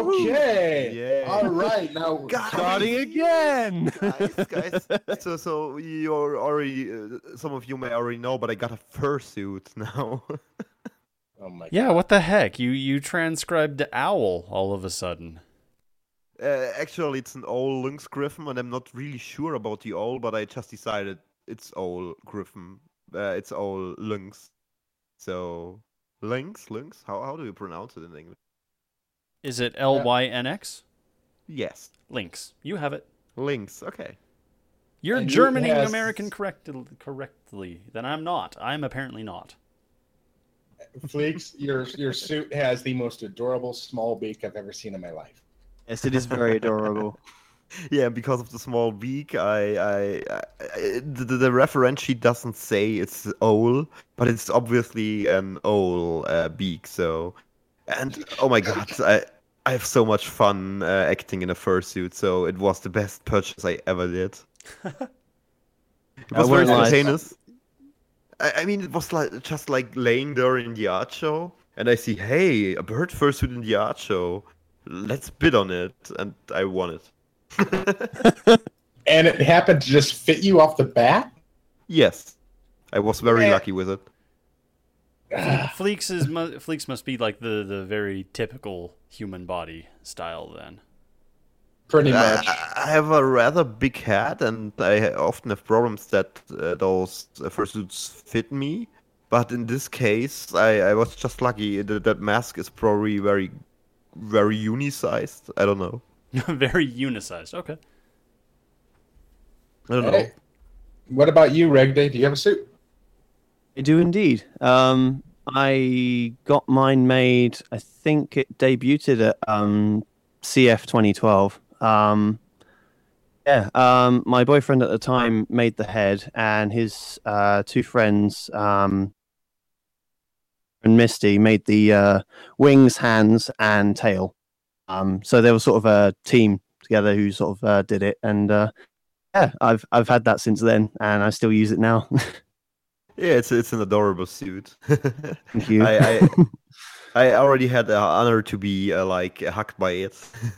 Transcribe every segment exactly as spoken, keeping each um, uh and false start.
Okay. Yeah. All right. Now Starting again. guys, guys. So, so you're already. Uh, some of you may already know, but I got a fursuit now. Oh my Yeah, God. what the heck? You you transcribed owl all of a sudden. Uh, actually, it's an owl lynx griffin, and I'm not really sure about the owl, but I just decided it's owl griffin. Uh, it's owl lynx. So, lynx, lynx. How how do you pronounce it in English? Is it L Y N X? Yes, Lynx. You have it. lynx. Okay. You're And you- Germaning yes. American correct, correctly. Then I'm not. I'm apparently not. Fleeks, your your suit has the most adorable small beak I've ever seen in my life. Yes, it is very adorable. Yeah, because of the small beak, I, I, I the, the reference sheet doesn't say it's owl, but it's obviously an owl uh, beak. So, and oh my god, I, I have so much fun uh, acting in a fursuit. So it was the best purchase I ever did. It I was very won't lie. spontaneous. I, I mean, it was like just like laying there in the art show, and I see, hey, a bird fursuit in the art show. Let's bid on it, and I won it. And it happened to just fit you off the bat? Yes, I was very Yeah. lucky with it. Fleeks is mu- Fleeks must be like the, the very typical human body style then. Pretty I, much. I have a rather big head, and I often have problems that uh, those uh, fursuits fit me. But in this case, I, I was just lucky. That, that mask is probably very, very uni-sized. I don't know. Very unicized. Okay. I don't know. Hey, what about you, Reg Day? Do you have a suit? I do indeed. Um, I got mine made. I think it debuted at um, C F twenty twelve. Um, yeah, um, my boyfriend at the time made the head, and his uh, two friends, um, and Misty, made the uh, wings, hands, and tail. Um, so they were sort of a team together who sort of uh, did it, and uh, yeah, I've I've had that since then, and I still use it now. Yeah, it's it's an adorable suit. Thank you. I, I I already had the honor to be uh, like hugged by it.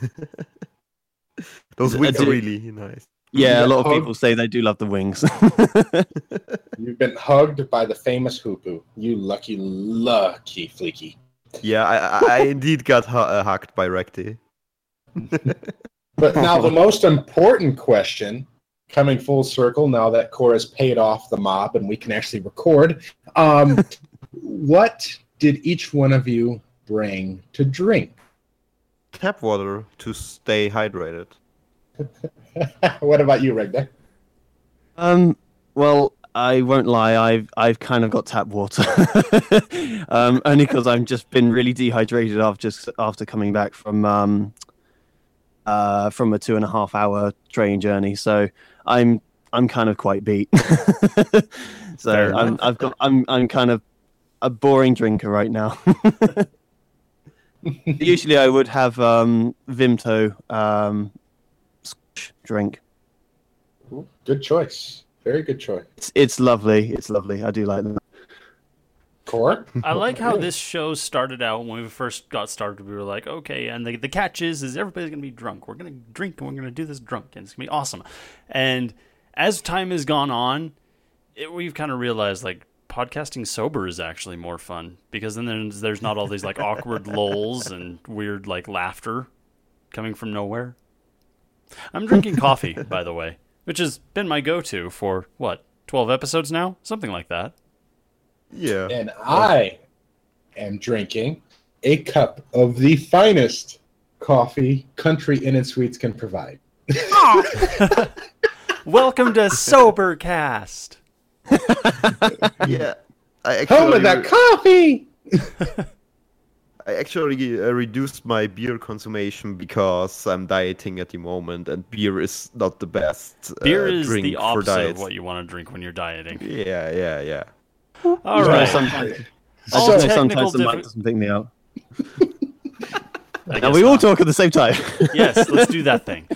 Those I wings are did- really nice. Yeah, a You lot of got people say they do love the wings. You've been hugged by the famous Hoopu. You lucky, lucky Fleeky. Yeah, I, I, I indeed got hu- uh, hugged by Recti. But now the most important question, coming full circle, now that Cora's paid off the mob and we can actually record, um, what did each one of you bring to drink? Tap water to stay hydrated. What about you, Reg Day? um, well, I won't lie. I've I've kind of got tap water, um, only because I've just been really dehydrated after just after coming back from um, uh, from a two and a half hour train journey. So I'm I'm kind of quite beat. so Fair I'm enough. I've got I'm I'm kind of a boring drinker right now. Usually I would have um, Vimto um, Scotch drink. Good choice. Very good choice. It's, it's lovely. It's lovely. I do like that. Cora? I like how this show started out when we first got started. We were like, okay, and the, the catch is, is everybody's going to be drunk. We're going to drink and we're going to do this drunk, and it's going to be awesome. And as time has gone on, it, we've kind of realized, like, podcasting sober is actually more fun because then there's, there's not all these, like, awkward lulls and weird, like, laughter coming from nowhere. I'm drinking coffee, by the way, which has been my go-to for, what, twelve episodes now? Something like that. Yeah. And I am drinking a cup of the finest coffee Country Inn and Suites can provide. Welcome to Sobercast. Yeah. I Home actually, of that coffee! I actually uh, reduced my beer consumption because I'm dieting at the moment, and beer is not the best uh, Beer is drink the for opposite of diets. what you want to drink when you're dieting. Yeah, yeah, yeah. All So right. sometimes, I All just know technical sometimes the mic diffi- doesn't pick me up. I And guess we all not. talk at the same time. Yes, let's do that thing.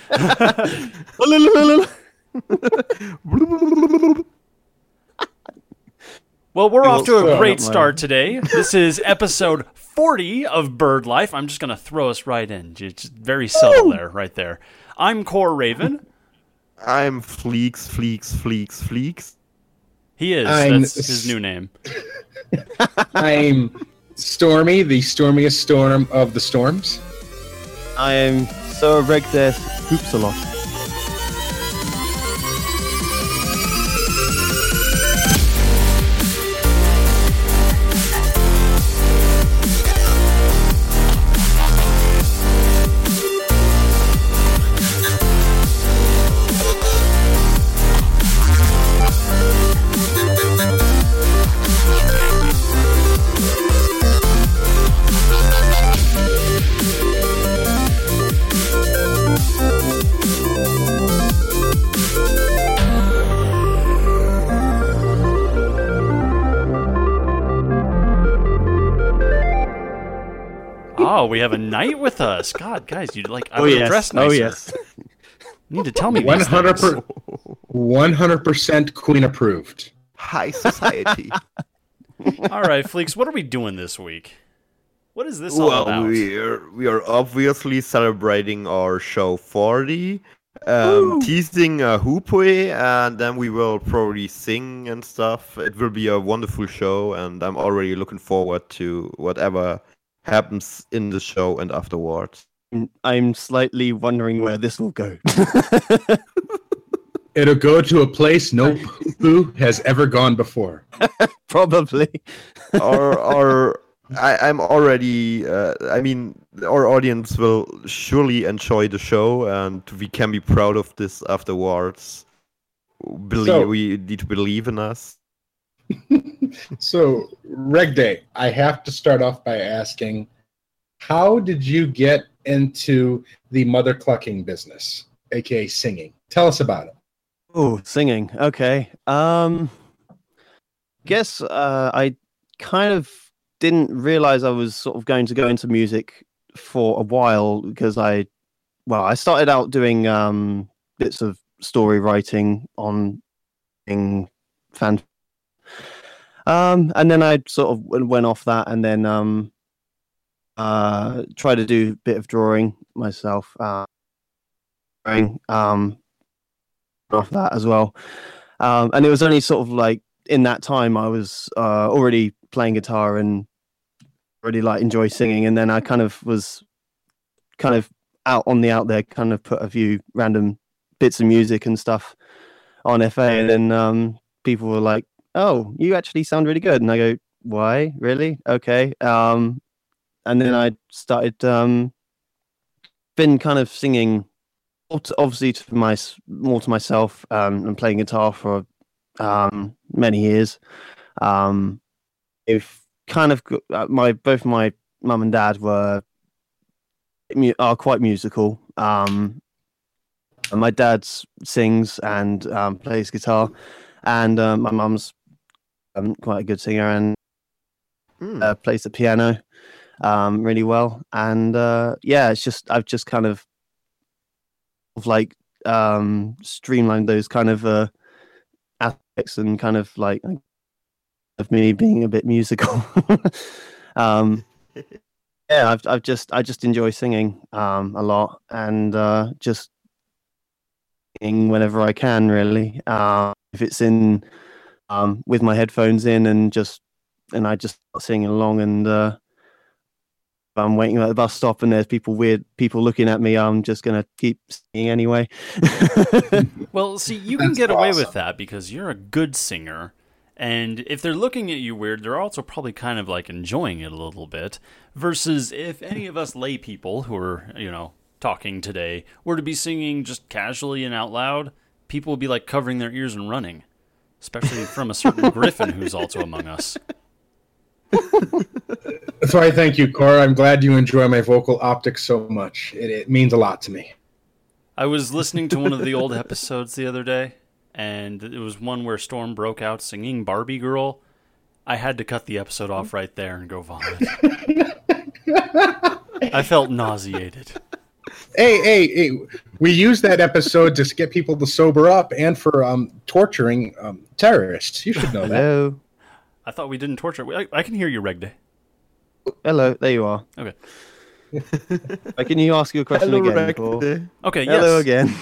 Well, we're off to a so- great start today. This is episode forty of Bird Life. I'm just going to throw us right in. It's very subtle there, right there. I'm Core Raven. I'm Fleeks, Fleeks, Fleeks, Fleeks. He is. I'm- That's his new name. I'm Stormy, the stormiest storm of the storms. I am Sir Regdes Hoopsalot. Oh, we have a knight with us. God, guys, you like I Oh would have yes. dressed nicer. Oh yes. You need to tell me One these hundred things. one hundred percent Queen approved. High society. All right, Fleeks, what are we doing this week? What is this all well, about? we're we are obviously celebrating our show forty, um, teasing a hoopwe, and then we will probably sing and stuff. It will be a wonderful show, and I'm already looking forward to whatever happens in the show and afterwards. I'm slightly wondering where this will go. It'll go to a place no poo has ever gone before. Probably. or or I, I'm already. Uh, I mean, our audience will surely enjoy the show, and we can be proud of this afterwards. Believe So- we need to believe in us. So, Reg Day, I have to start off by asking, how did you get into the mother clucking business, aka singing? Tell us about it. Oh, singing. Okay. Um, guess uh, I kind of didn't realize I was sort of going to go into music for a while because I, well, I started out doing um, bits of story writing on in fan, um, and then I sort of w- went off that, and then um, uh, tried to do a bit of drawing myself. Uh, drawing, um, off that as well. Um, and it was only sort of like in that time I was uh, already playing guitar and already like enjoy singing. And then I kind of was kind of out on the out there, kind of put a few random bits of music and stuff on F A. And then um, people were like, oh, you actually sound really good. And I go, why? Really? Okay. Um, and then I started, um, been kind of singing obviously to my more to myself um, and playing guitar for um, many years. Um, if kind of uh, my both my mum and dad were are quite musical. Um, and my dad sings and um, plays guitar, and um, my mum's um, quite a good singer and Hmm. uh, plays the piano um, really well. And uh, yeah, it's just I've just kind of of like um streamlined those kind of uh aspects and kind of like of me being a bit musical. um yeah I've I've just I just enjoy singing um a lot and uh just singing whenever I can really. Um if it's in um with my headphones in and just and I just start singing along, and uh I'm waiting at the bus stop and there's people weird people looking at me, I'm just gonna keep singing anyway. Well, see, you can That's get away awesome. with that because you're a good singer. And if they're looking at you weird, they're also probably kind of like enjoying it a little bit. Versus if any of us lay people who are, you know, talking today were to be singing just casually and out loud, people would be like covering their ears and running. Especially from a certain Griffin who's also among us. That's why I thank you, Cora. I'm glad you enjoy my vocal optics so much. It, it means a lot to me. I was listening to one of the old episodes the other day, and it was one where Storm broke out singing Barbie Girl. I had to cut the episode off right there and go vomit. I felt nauseated. Hey, hey, hey! We use that episode to get people to sober up and for um, torturing um, terrorists. You should know that. Hello. I thought we didn't torture. I, I can hear you, Reg Day. Hello, there you are. Okay. Uh, Can you ask your question Hello, again? Reg Paul? Day. Okay. Hello yes. again.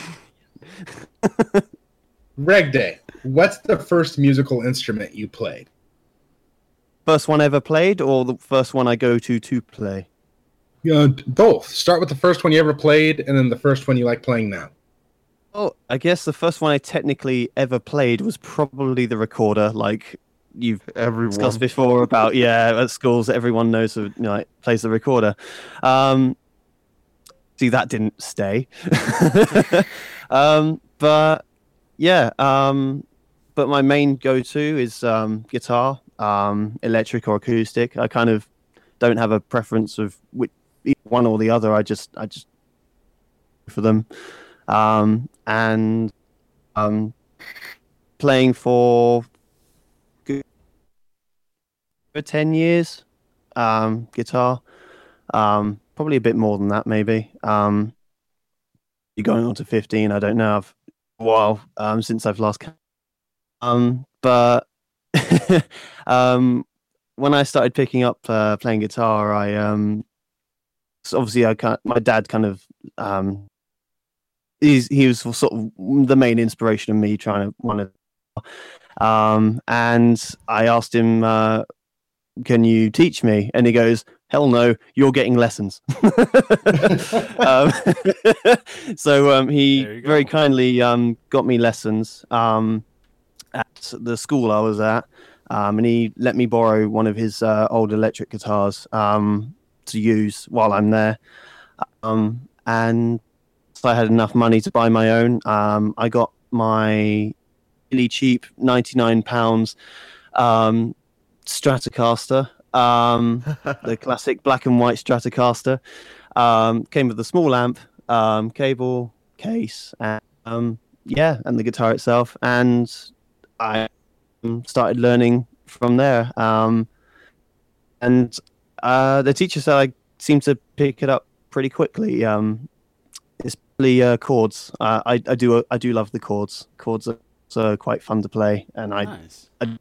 Reg Day, what's the first musical instrument you played? First one ever played, or the first one I go to to play? Uh, both. Start with the first one you ever played, and then the first one you like playing now. Oh, I guess the first one I technically ever played was probably the recorder. Like you've Everyone. discussed before about yeah, at schools everyone knows who, you know, like, plays the recorder. Um, see, that didn't stay. um, but yeah, um, but my main go-to is um, guitar, um, electric or acoustic. I kind of don't have a preference of which one or the other. I just I just for them. Um, and um, playing for good for ten years, um, guitar, um, probably a bit more than that, maybe. Um, you're going on to fifteen. I don't know. I've a while um, since I've last. Um, but um, when I started picking up uh, playing guitar, I um, so obviously I can't, my dad kind of um. He's, he was sort of the main inspiration of me trying to want to, um, and I asked him, uh, "Can you teach me?" And he goes, "Hell no, you're getting lessons." um, so um, he very kindly um, got me lessons um, at the school I was at, um, and he let me borrow one of his uh, old electric guitars um, to use while I'm there, um, and I had enough money to buy my own. Um, I got my really cheap ninety-nine pounds um, Stratocaster, um, the classic black and white Stratocaster. Um, came with a small amp, um, cable, case, and um, yeah, and the guitar itself. And I started learning from there. Um, and uh, the teacher said I seemed to pick it up pretty quickly. Um, Especially uh, chords. Uh, I I do I do love the chords. Chords are, are quite fun to play, and I. Nice. I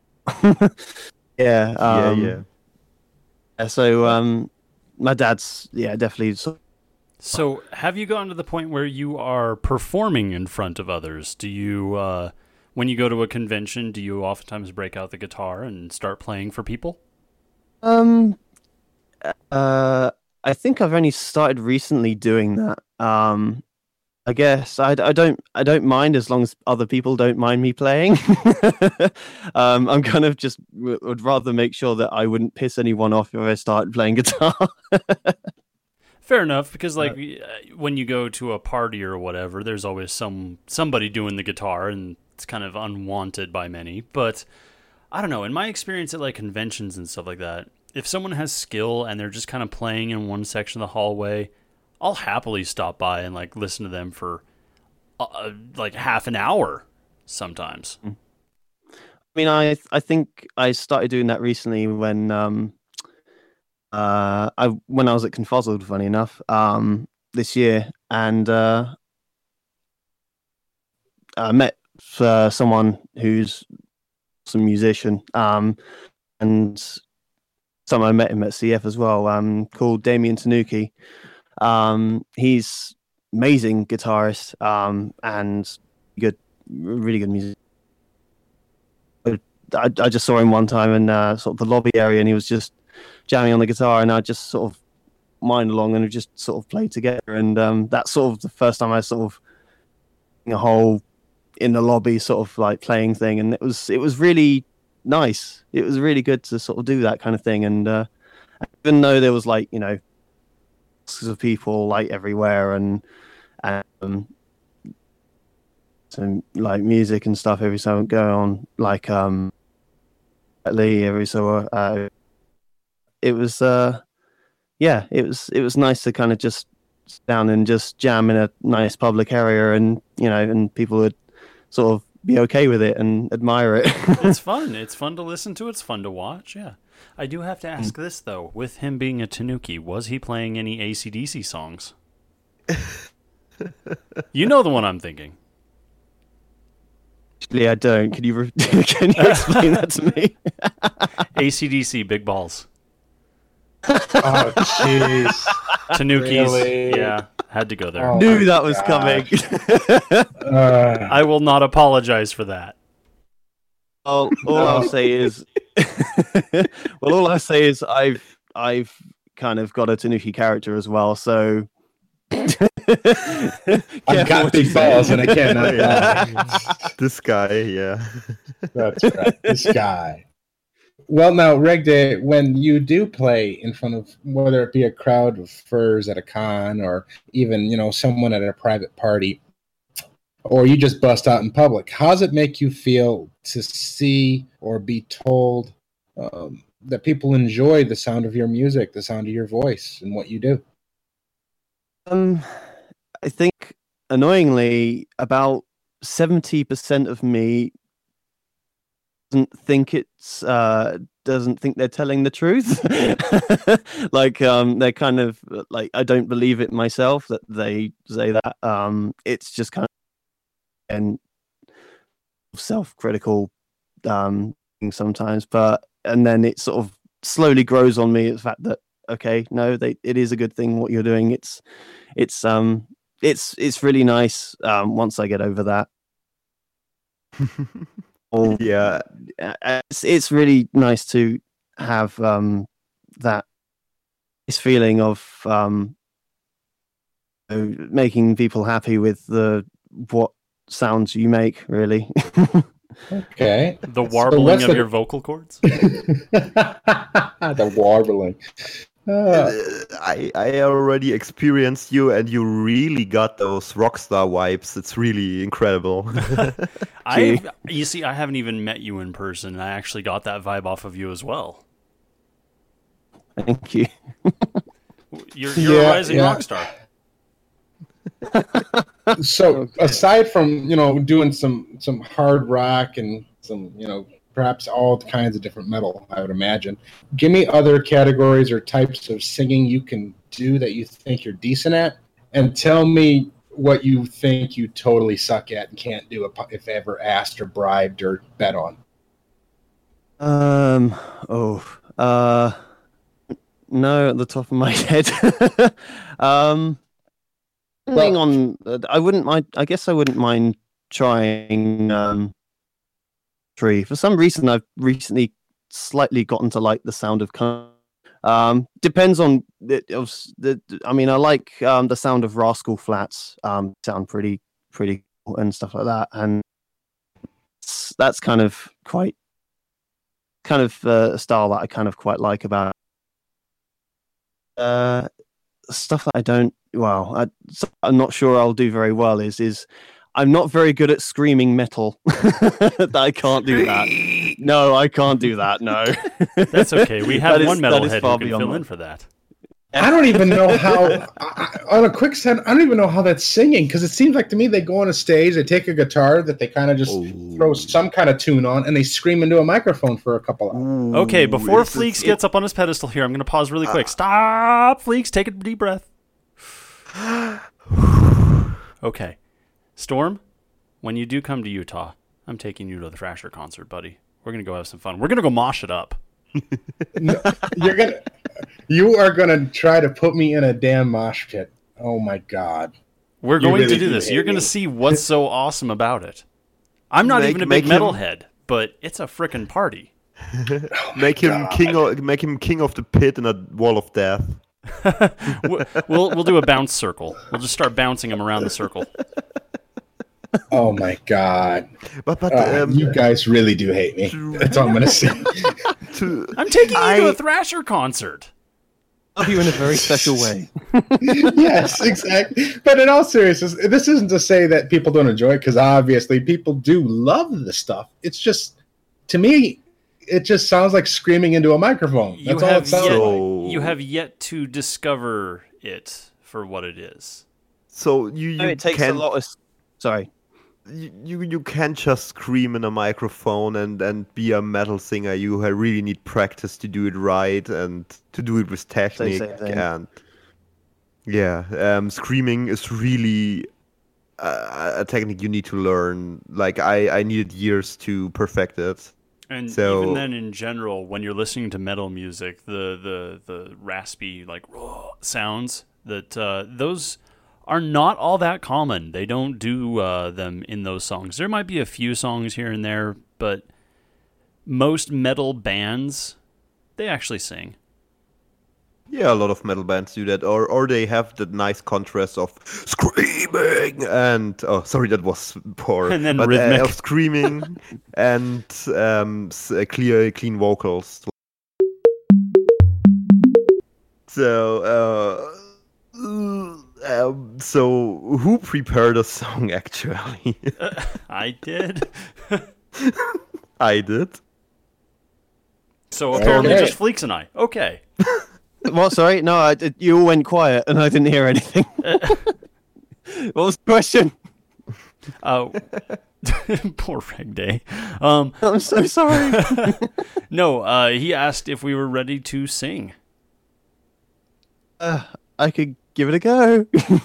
yeah. Um, yeah, yeah. So um, my dad's yeah definitely. So, So, have you gotten to the point where you are performing in front of others? Do you, uh, when you go to a convention, do you oftentimes break out the guitar and start playing for people? um. Uh. I think I've only started recently doing that. Um, I guess I, I don't I don't mind as long as other people don't mind me playing. um, I'm kind of just would rather make sure that I wouldn't piss anyone off if I started playing guitar. Fair enough, because like uh, when you go to a party or whatever, there's always some somebody doing the guitar, and it's kind of unwanted by many. But I don't know. In my experience at like conventions and stuff like that, if someone has skill and they're just kind of playing in one section of the hallway, I'll happily stop by and like listen to them for uh, like half an hour sometimes. I mean, I I think I started doing that recently when um uh I when I was at Confuzzled, funny enough, um this year, and uh, I met uh, someone who's some musician, um and. Some I met him at C F as well, um, called Damien Tanuki. Um, he's amazing guitarist um, and good, really good music. I, I just saw him one time in uh, sort of the lobby area, and he was just jamming on the guitar, and I just sort of mind along and we just sort of played together. And um, that's sort of the first time I sort of a whole in the lobby sort of like playing thing, and it was it was really nice. It was really good to sort of do that kind of thing, and uh, even though there was like you know, of people like everywhere, and and um, some like music and stuff every so going on, like um, at Lee every so uh, it was uh, yeah, it was it was nice to kind of just sit down and just jam in a nice public area, and you know, and people would sort of be okay with it and admire it. It's fun. It's fun to listen to. It's fun to watch. Yeah. I do have to ask mm. this, though. With him being a Tanuki, was he playing any A C D C songs? You know the one I'm thinking. I don't. Can you re- can you explain that to me? A C D C, big balls. Oh, jeez. Tanukis. Really? Yeah, had to go there. Oh. Knew my that was God. coming. Uh, I will not apologize for that. all, all I'll say is, well, all I say is I've I've kind of got a Tanuki character as well, so. I've Careful got what you big say. balls, and I cannot Yeah. lie. This guy, yeah. That's right. This guy. Well, now, Regday, when you do play in front of, whether it be a crowd of furs at a con or even, you know, someone at a private party, or you just bust out in public, how does it make you feel to see or be told um, that people enjoy the sound of your music, the sound of your voice, and what you do? Um, I think annoyingly, about seventy percent of me doesn't think it's uh doesn't think they're telling the truth. Like um they're kind of like, I don't believe it myself that they say that. Um it's just kind of and self-critical um thing sometimes, but and then it sort of slowly grows on me the fact that okay, no, they it is a good thing what you're doing. It's it's um it's it's really nice um once I get over that. Or, Yeah. uh, it's it's really nice to have um that this feeling of um you know, making people happy with the what sounds you make, really. Okay. The So warbling what's of the- your vocal cords? The warbling. Uh, Uh, I I already experienced you, and you really got those rockstar vibes. It's really incredible. I, you see, I haven't even met you in person. I actually got that vibe off of you as well. Thank you. You're, you're Yeah, a rising yeah. rock star. so aside from, you know, doing some some hard rock and some, you know, perhaps all kinds of different metal, I would imagine, give me other categories or types of singing you can do that you think you're decent at, and tell me what you think you totally suck at and can't do if ever asked or bribed or bet on. Um. Oh. Uh. No, at the top of my head. um. Depending Well- on, uh, I wouldn't mind. I guess I wouldn't mind trying. Um. Tree. For some reason, I've recently slightly gotten to like the sound of. Con- um. Depends on the. Of the. I mean, I like um the sound of Rascal Flats. Um. Sound pretty pretty cool and stuff like that, and s- that's kind of quite. Kind of uh, a style that I kind of quite like about. Uh, stuff that I don't. Well, I, so I'm not sure I'll do very well. Is is I'm not very good at screaming metal. That I can't do that. No, I can't do that. No, That's okay. We have That is- one that is metalhead far who can beyond fill my- in for that. I don't even know how. I, I- on a quick send, I don't even know how that's singing, because it seems like to me they go on a stage, they take a guitar that they kind of just throw some kind of tune on, and they scream into a microphone for a couple hours. Okay, before Ooh, it's- Fleeks gets up on his pedestal here, I'm going to pause really quick. Stop, Fleeks. Take a deep breath. Okay. Storm, when you do come to Utah, I'm taking you to the Thrasher concert, buddy. We're going to go have some fun. We're going to go mosh it up. No, you're gonna, you are gonna try to put me in a damn mosh pit. Oh my god! We're You going really to do do this. hate You're going me. to see what's so awesome about it. I'm not Make- even a big make him- metalhead, but it's a frickin' party. Make him God. king. Of, make him king of the pit in a wall of death. we'll, we'll we'll do a bounce circle. We'll just start bouncing him around the circle. Oh my god! But but Uh, um, you guys really do hate me. That's all I'm gonna say. to, I'm taking you I- to a Thrasher concert. love you in a very special way. Yes, exactly. But in all seriousness, this isn't to say that people don't enjoy it, because obviously people do love the stuff. It's just, to me, it just sounds like screaming into a microphone. You That's all have it sounds yet, like. So- you have yet to discover it for what it is. so you you No, it takes can a lot of. Sorry. you, you you can't just scream in a microphone and and be a metal singer. You ha- really need practice to do it right and to do it with technique. same thing. And yeah, um, screaming is really a, a technique you need to learn. Like I, I needed years to perfect it. And so, even then, in general, when you're listening to metal music, the the, the raspy like raw sounds that uh, those are not all that common. They don't do uh, them in those songs. There might be a few songs here and there, but most metal bands, they actually sing. Yeah, a lot of metal bands do that, or or they have the nice contrast of screaming and oh, sorry, that was poor. And then but, rhythmic. Uh, of screaming and um, s- uh, clear, clean vocals. So, uh, um, so who prepared a song actually? Uh, I did. I did. So apparently Okay. just Fleeks and I. Okay. What? Sorry, no, I, it- you all went quiet and I didn't hear anything. What was the question? Uh, poor Reg Day. Um, I'm so sorry. no, uh, he asked if we were ready to sing. uh, I could give it a go.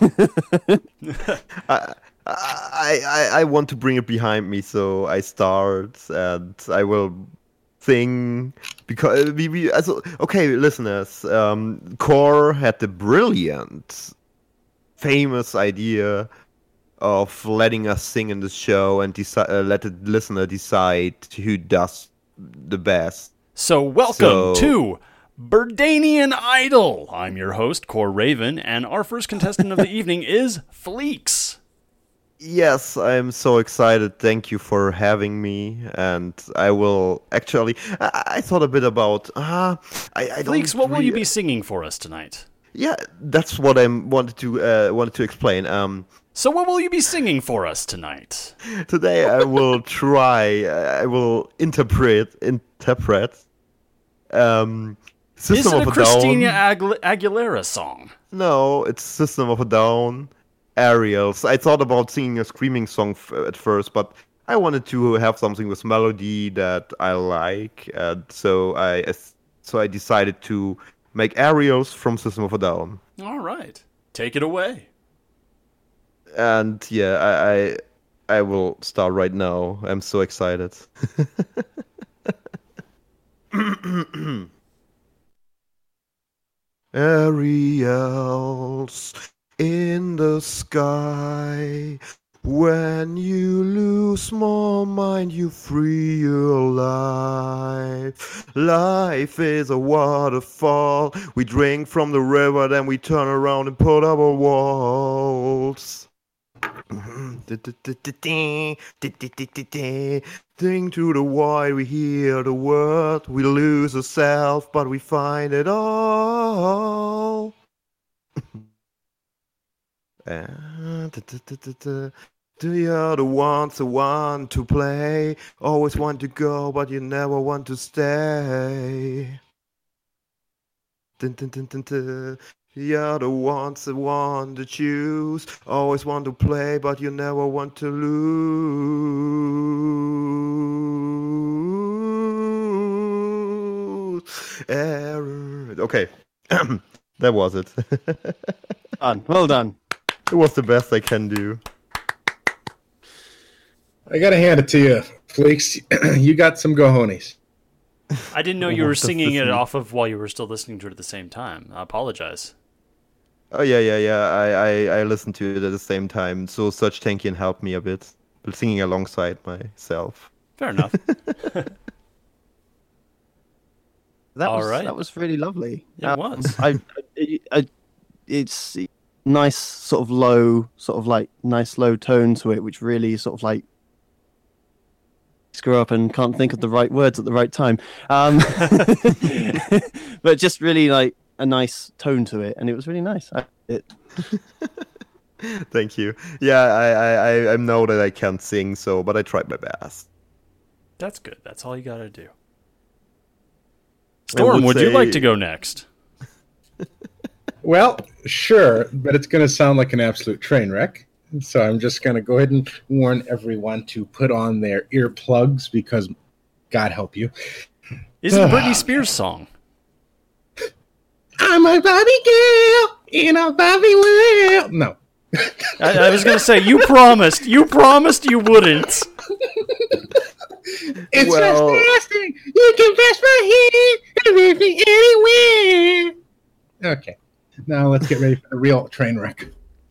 I, I, I, I want to bring it behind me, so I start and I will sing because we, we also, okay, listeners. Um, Core had the brilliant, famous idea of letting us sing in the show and deci- uh, let the listener decide who does the best. So welcome So- to Burdanian Idol. I'm your host, Core Raven, and our first contestant of the evening is Fleeks. Yes, I'm so excited. Thank you for having me. And I will actually. I, I thought a bit about. Uh, I, I don't Fleeks, what will you rea- be singing for us tonight? Yeah, that's what I wanted to uh, wanted to explain. Um, So what will you be singing for us tonight? today I will try. I will interpret interpret. Um, System Is it of a a Christina Down. Agu- Aguilera song? No, it's System of a Down. Aerials. I thought about singing a screaming song f- at first, but I wanted to have something with melody that I like, and so I so I decided to make Aerials from System of a Down. All right. Take it away. And yeah, I I, I will start right now. I'm so excited. Aerials in the sky. When you lose more mind, you free your life. Life is a waterfall. We drink from the river, then we turn around and put up our walls. Think to the void, we hear the word. We lose ourselves, but we find it all. Ah, da, da, da, da, da. The other ones the one to play. Always want to go, but you never want to stay. Dun, dun, dun, dun, dun. The other ones the one to choose. Always want to play, but you never want to lose. Error. Okay, that was it. Done. Well done. It was the best I can do. I gotta hand it to you, Fleeks. You got some cojones. I didn't know you were What does singing this it mean? off of while you were still listening to it at the same time. I apologize. Oh yeah, yeah, yeah. I, I, I listened to it at the same time, so Search Tankian helped me a bit, singing alongside myself. Fair enough. That All was right. that was really lovely. It Um, was. I, I, I, it's nice, sort of low, sort of like nice low tone to it, which really sort of like screw up and can't think of the right words at the right time. Um, but just really like a nice tone to it, and it was really nice. I, it, Thank you. Yeah, I, I, I- I know that I can't sing, so but I tried my best. That's good. That's all you got to do. I Storm, would you say- like to go next? Well, sure, but it's going to sound like an absolute train wreck. So I'm just going to go ahead and warn everyone to put on their earplugs because, God help you, Is it a Britney Spears song? I'm a Barbie girl in a Barbie world. No. I, I was gonna say you promised. You promised you wouldn't. It's Well- fantastic. You can press my hand and leave me anywhere. Okay. Now let's get ready for the real train wreck.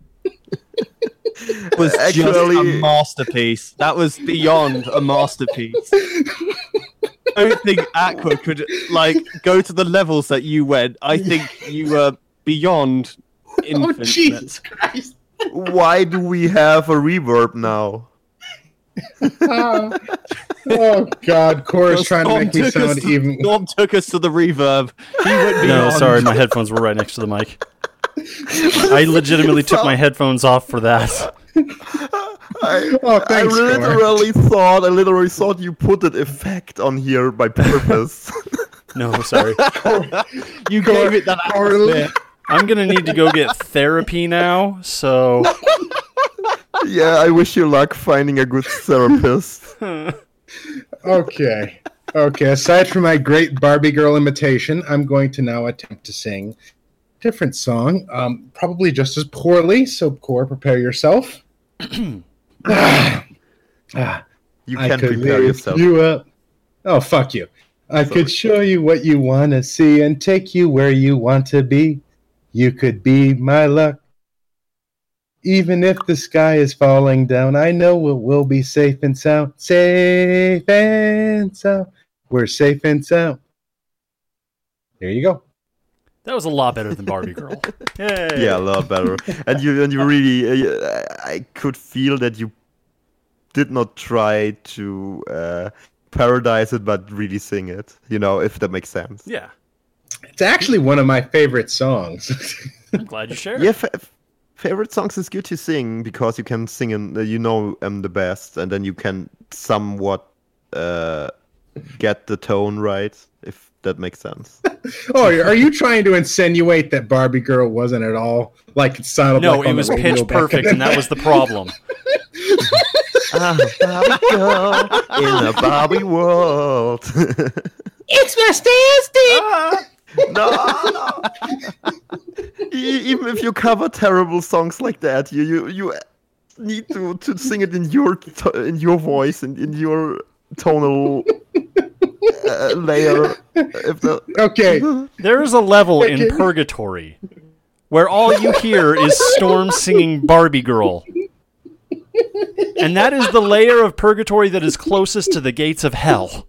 It was just Actually- a masterpiece. That was beyond a masterpiece. I don't think Aqua could like go to the levels that you went. I think you were beyond Oh, infinite. Jesus Christ. Why do we have a reverb now? Uh, oh, God. Cora's Because trying to Storm make me took us sound to- even. Storm took us to the reverb. He went No, beyond. sorry, my headphones were right next to the mic. I legitimately took my headphones off for that. I, Oh, I thanks, Cora. literally thought, I literally thought you put an effect on here by purpose. No, sorry. You gave it that atmosphere. I'm gonna need to go get therapy now. So Yeah, I wish you luck finding a good therapist. Okay. Okay. Aside from my great Barbie girl imitation, I'm going to now attempt to sing a different song, um, probably just as poorly. So, Cora, prepare yourself. ah, ah, You I can could prepare lift yourself. you up. Oh, fuck you. I Sorry. could show you what you want to see and take you where you want to be. You could be my luck. Even if the sky is falling down, I know it will be safe and sound. Safe and sound. We're safe and sound. There you go. that was a lot better than Barbie Girl. Yay. Yeah, a lot better. And you and you really, uh, I could feel that you did not try to uh, parodize it, but really sing it. You know, if that makes sense. Yeah. It's actually one of my favorite songs. I'm glad you shared. Yeah, fa- favorite songs is good to sing because you can sing and uh, you know them the best, and then you can somewhat uh, get the tone right, if that makes sense. Oh, are you trying to insinuate that Barbie Girl wasn't at all like it sounded No, like it on the was radio pitch back perfect, in and that was the problem. Ah, Barbie girl in a Barbie world. It's my stand No, no. E- Even if you cover terrible songs like that, you you, you need to, to sing it in your to- in your voice and in your tonal uh, layer. If the Okay. There is a level in Okay. Purgatory where all you hear is Storm singing Barbie Girl. And that is the layer of Purgatory that is closest to the gates of hell.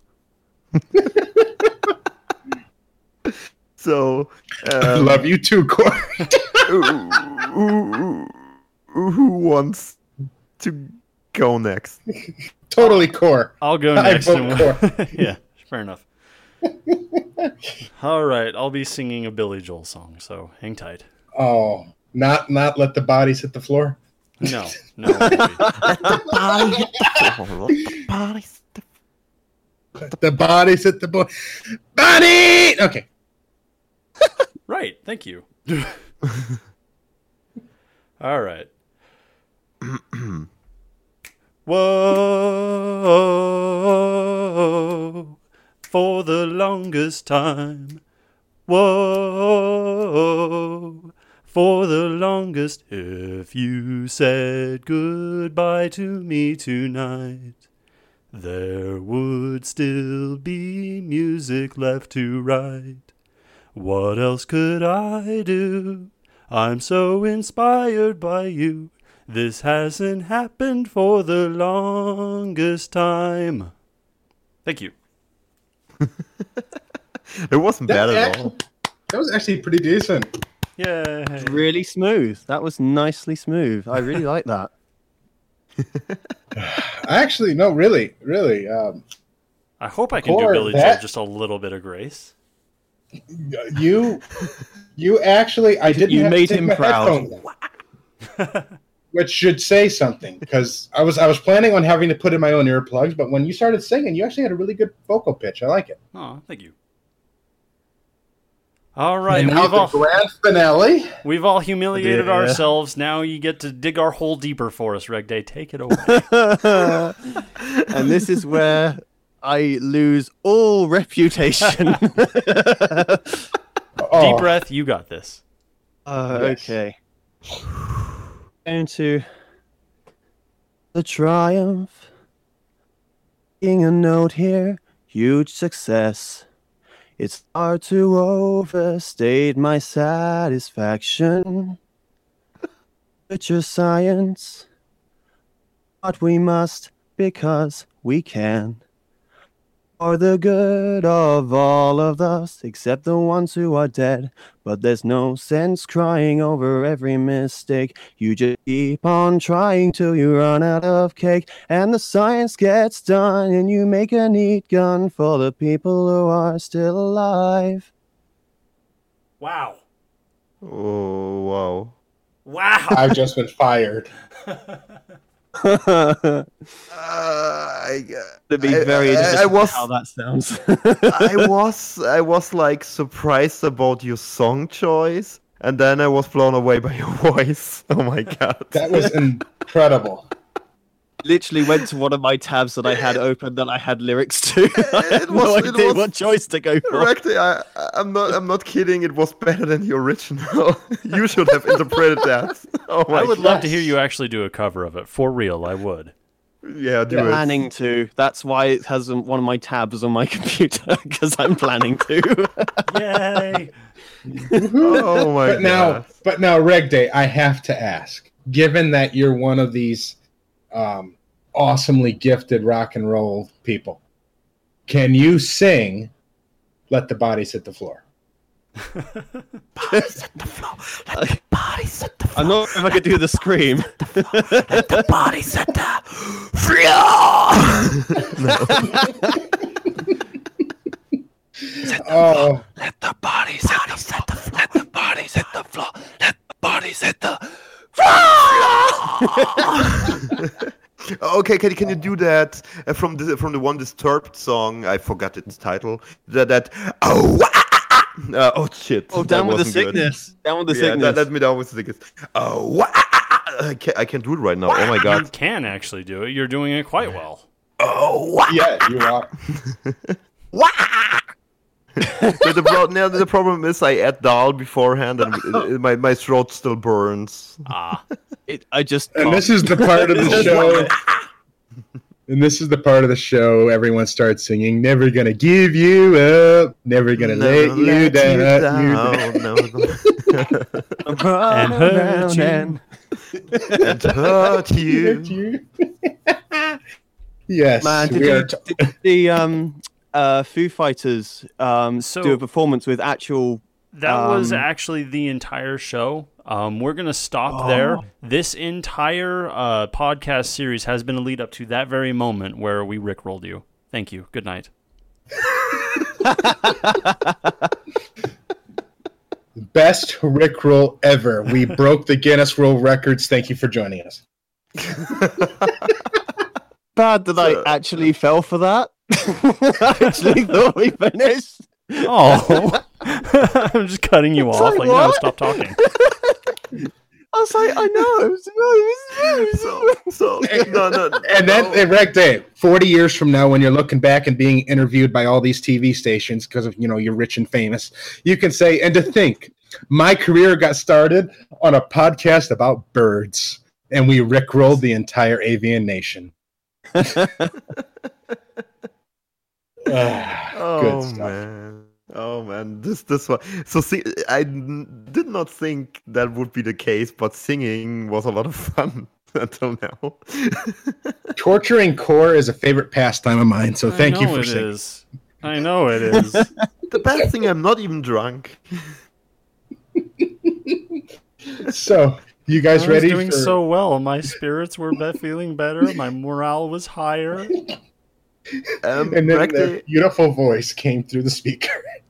so, I um, love you too, Corey. who, who, who wants to go next? Totally core. I'll go I next. vote and we'll- yeah, fair enough. All right, I'll be singing a Billy Joel song, so hang tight. Oh, not not let the bodies hit the floor. No, no. maybe. Body hit the floor. Body hit the The bodies hit the boy. Body. Okay. Right, thank you. All right. Whoa, for the longest time. Whoa, for the longest. If you said goodbye to me tonight, there would still be music left to write. What else could I do? I'm so inspired by you. This hasn't happened for the longest time. Thank you. It wasn't bad That, at actually, all. that was actually pretty decent. Yay. Really smooth. That was nicely smooth. I really like that. Actually, no, really, really. Um, I hope I can Or do Billy that- Joel just a little bit of grace. you, you actually, I didn't. You have to made take him my proud. headphones off, which should say something because I was I was planning on having to put in my own earplugs, but when you started singing, you actually had a really good vocal pitch. I like it. Oh, thank you. All right, And now we've the all grand finale. we've all humiliated Yeah. ourselves. Now you get to dig our hole deeper for us, Reg Day. Take it away. And this is where I lose all reputation. Oh, Deep breath. You got this. Uh, Yes. Okay. going to the triumph. Taking a note here, huge success. It's hard to overstate my satisfaction. Future science, but we must because we can. For the good of all of us, except the ones who are dead. But there's no sense crying over every mistake. You just keep on trying till you run out of cake. And the science gets done, and you make a neat gun for the people who are still alive. Wow. Oh, wow. Wow. I've just been fired. Uh, I, To be I- very I- interested I was- in how that sounds. I was I was like surprised about your song choice, and then I was blown away by your voice. Oh my god! That was incredible. Literally went to one of my tabs that I had open that I had lyrics to. I had It no was- it idea was- what choice to go for. Correct. I, I'm not. I'm not kidding. It was better than the original. You should have interpreted that. Oh my I would god. love to hear you actually do a cover of it. For real, I would. Yeah, do it. Planning to. That's why it has one of my tabs on my computer, because I'm planning to. Yay! Oh my But now, god. but now, Reg Day, I have to ask. Given that you're one of these um, awesomely gifted rock and roll people, can you sing "Let the Bodies Hit the Floor"? Bodies at the floor. Let the bodies at the floor. I'm not sure if I could do the scream. Let the bodies at the floor. Oh, Let the bodies hit the floor. Let the bodies hit the floor. Let the bodies hit the Okay, can, can you do that uh, from the from the one Disturbed song? I forgot its title. That that oh ah, ah, ah. Uh, oh shit! Oh, that down with the wasn't good. sickness. Down with the Yeah, sickness. that, let me down with the sickness. Oh, ah, ah, ah. I can't I can't do it right now. Oh my You god. can actually do it. You're doing it quite well. Oh, ah. yeah, you are. the, the, pro- now the problem is I ate dal beforehand and it- it- my my throat still burns. Ah. It, I just. And this is the part of the show. And this is the part of the show everyone starts singing, "Never gonna give you up, never gonna Never let you let down." you you down, no, no. And hurt you. And and hurt you. Hurt you. Yes, Man, did we you, are t- did the um, uh, Foo Fighters um, So- do a performance with actual? That was Um, actually the entire show. Um, we're going to stop there. This entire uh, podcast series has been a lead up to that very moment where we rickrolled you. Thank you. Good night. best Rickroll ever. We broke the Guinness World Records. Thank you for joining us. Bad that I actually fell for that. I actually thought we finished. Oh, I'm just cutting you off. like, Like, no, what? stop talking. I was like, I know. So, so no, no, And then, no. hey, Reg Day, forty years from now, when you're looking back and being interviewed by all these T V stations because of, you know, you're rich and famous, you can say, and to think, my career got started on a podcast about birds, and we rickrolled the entire avian nation. Ah, Oh good stuff. man. Oh man, this this one. So see, I n- did not think that would be the case, but singing was a lot of fun until now. Torturing Core is a favorite pastime of mine, so thank I you know for it singing. is. I know it is. The bad thing, I'm not even drunk. So, you guys I was ready doing for so well. My spirits were be- feeling better. My morale was higher. Um, And then Reg the Day- beautiful voice came through the speaker.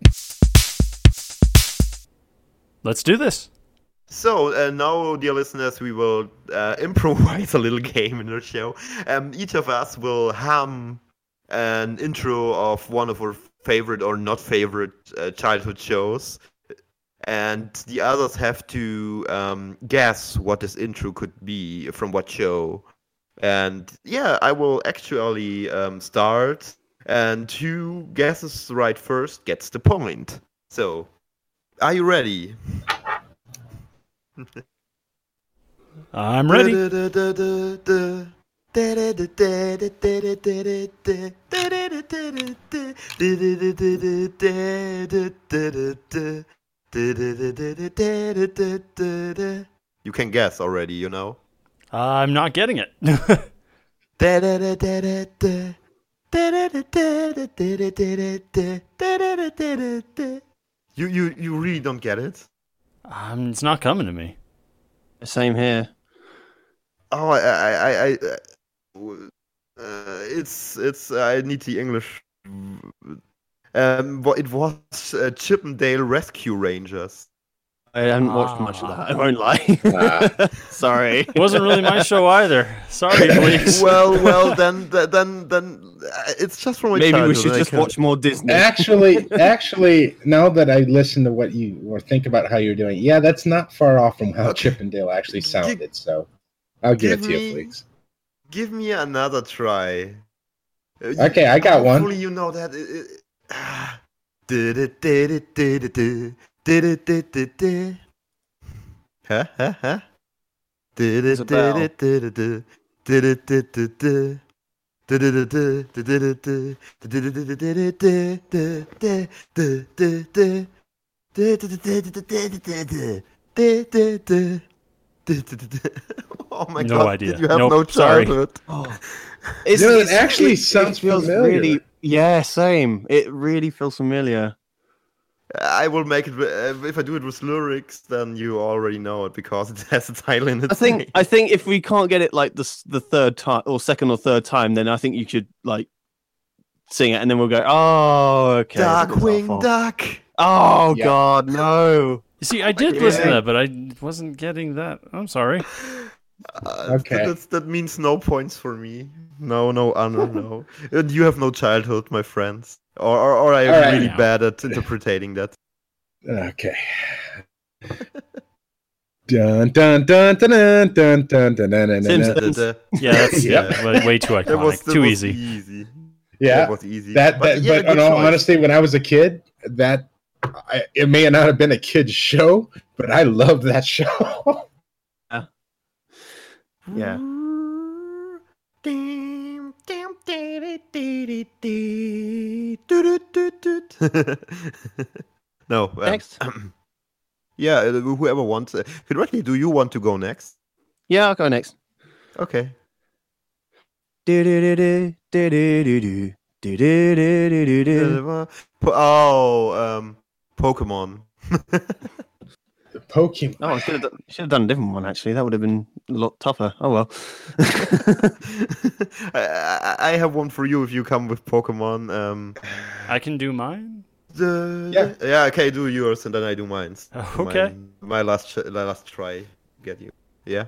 Let's do this. So uh, now, dear listeners, we will uh, improvise a little game in the show. Um, each of us will hum an intro of one of our favorite or not favorite uh, childhood shows, and the others have to um, guess what this intro could be from what show. And yeah, I will actually um, start, and who guesses right first gets the point. So, are you ready? I'm ready. You can guess already, you know. I'm not getting it. You you you really don't get it? um, it's not coming to me. Same here. Oh, I I I, I uh, it's it's I need the English. Um, well, it was uh, Chippendale Rescue Rangers. I haven't watched Ah. much of that. I won't lie. Ah. Sorry. It wasn't really my show either. Sorry, please. Well, well, then then then uh, it's just from my Maybe we childhood, should I just can't- watch more Disney. Actually, actually, now that I listen to what you or think about how you're doing, yeah, that's not far off from how Okay. Chippendale actually sounded. So I'll give it Give to you, me- please. Give me another try. Uh, you- Okay, I got one. Hopefully you know that. It, it, ah. Du-du-du-du-du-du-du-du-du-du-du-du. Huh? Huh? Huh? There's a bell. Du-du-du-du-du-du. Du-du-du-du-du. Du-du-du-du. Du-du-du-du. Du-du-du-du-du-du-du-du-du-du. Du-du-du-du-du-du-du-du. Du-du-du. Du-du-du-du. Oh my No god! idea. Did you have Nope, no sorry. childhood? It's, You know, it it's- actually it- sounds it feels familiar. really. Yeah, same. It really feels familiar. I will make it uh, if I do it with lyrics. Then you already know it because it has a title in it. I think. I think if we can't get it like the s- the third time or second or third time, then I think you should like sing it, and then we'll go. Oh, okay. it's our Darkwing fault." Duck. Oh Yeah. God, no. You see, I did listen to that, but I wasn't getting that. I'm sorry. Uh, Okay. That's, that means no points for me. No, no honor, no. And you have no childhood, my friends. Or, or, or I'm All right. really Yeah. bad at interpreting that. Okay. Dun dun dun dun dun dun dun dun dun dun. Simpsons. The- the- Yeah, that's Yep. yeah, way, way too that iconic. was, that Too was easy. easy. Yeah, That was easy. that, that yeah, but good in all choice. honesty, when I was a kid, that I, it may not have been a kid's show, but I loved that show. Yeah. No. Um, Next. yeah, uh, whoever wants. Uh, Federici, do you want to go next? Yeah, I'll go next. Okay. Do-do-do-do, do-do-do-do, do-do-do-do-do. Uh, po- Oh, um, Pokemon. Pokemon. Oh, I should have done, should have done a different one actually. That would have been a lot tougher. Oh well. I, I, I have one for you if you come with Pokemon. Um, I can do mine. the, Yeah. yeah. Okay, do yours and then I do mine. Okay. Mine- my last, ch- my last try. Get you. Yeah.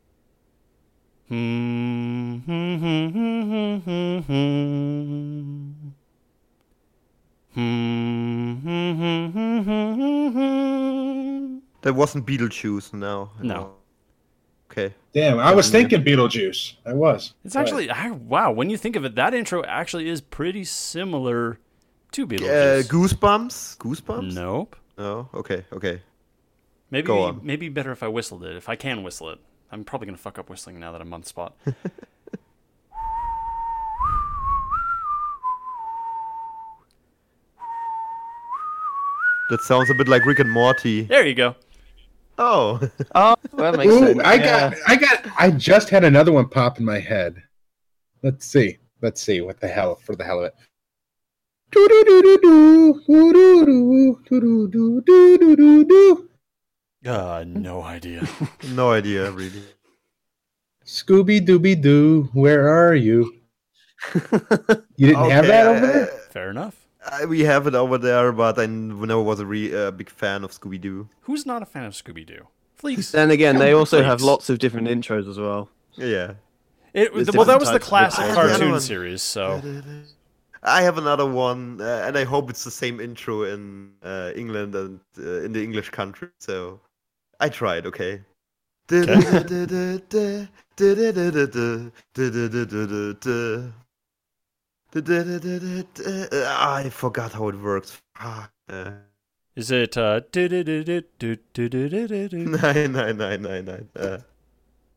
That wasn't Beetlejuice. No. No. Okay. Damn, I was thinking Beetlejuice. I was. It's actually I, wow. When you think of it, that intro actually is pretty similar to Uh, Beetlejuice. Goosebumps. Goosebumps. Nope. No. Okay. Okay. Maybe Go on. maybe better if I whistled it. If I can whistle it, I'm probably gonna fuck up whistling now that I'm on the spot. That sounds a bit like Rick and Morty. There you go. Oh. Oh, that makes Ooh, sense. I Yeah. got, I got, I just had another one pop in my head. Let's see, let's see what the hell for the hell of it. Do-do-do-do-do, do-do-do, do-do-do, do-do-do-do. Uh, no idea. No idea, really. Scooby Dooby Doo, where are you? You didn't have that over there? Fair enough. Uh, we have it over there, but I never was a re- uh, big fan of Scooby Doo. Who's not a fan of Scooby Doo? Fleeks. Then again, they also have Please. lots of different intros as well. Yeah. It, There's well, that different was the types of classic intros. cartoon Another one. series. So I have another one, uh, and I hope it's the same intro in uh, England and uh, in the English country. So I tried, okay? I forgot how it works. Fuck. Uh, is it? Uh, do-do-do-do-do-do-do-do-do? Nein, nein, nein, nein, nein. Uh,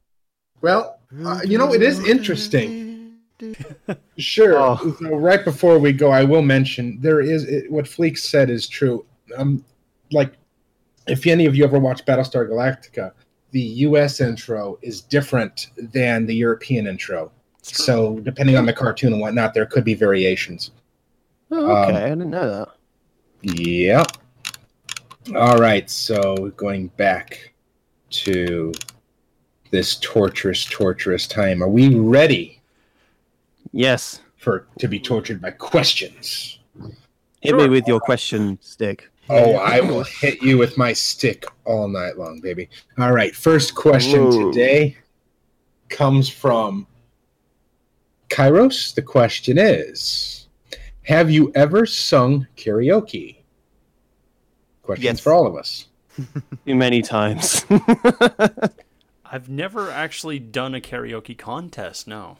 Well, uh, you know, it is interesting. Sure. Oh. So right before we go, I will mention there is it, what Fleek said is true. Um, like, if any of you ever watched Battlestar Galactica, the U S intro is different than the European intro. So depending on the cartoon and whatnot, there could be variations. Oh, okay, Um, I didn't know that. Yep. All right. So going back to this torturous, torturous time, are we ready Yes. for to be tortured by questions? Hit me with your question stick. Oh, I will hit you with my stick all night long, baby. All right. First question Whoa. today comes from Kairos. The question is, have you ever sung karaoke? Questions Yes. for all of us. Too many times. I've never actually done a karaoke contest. No.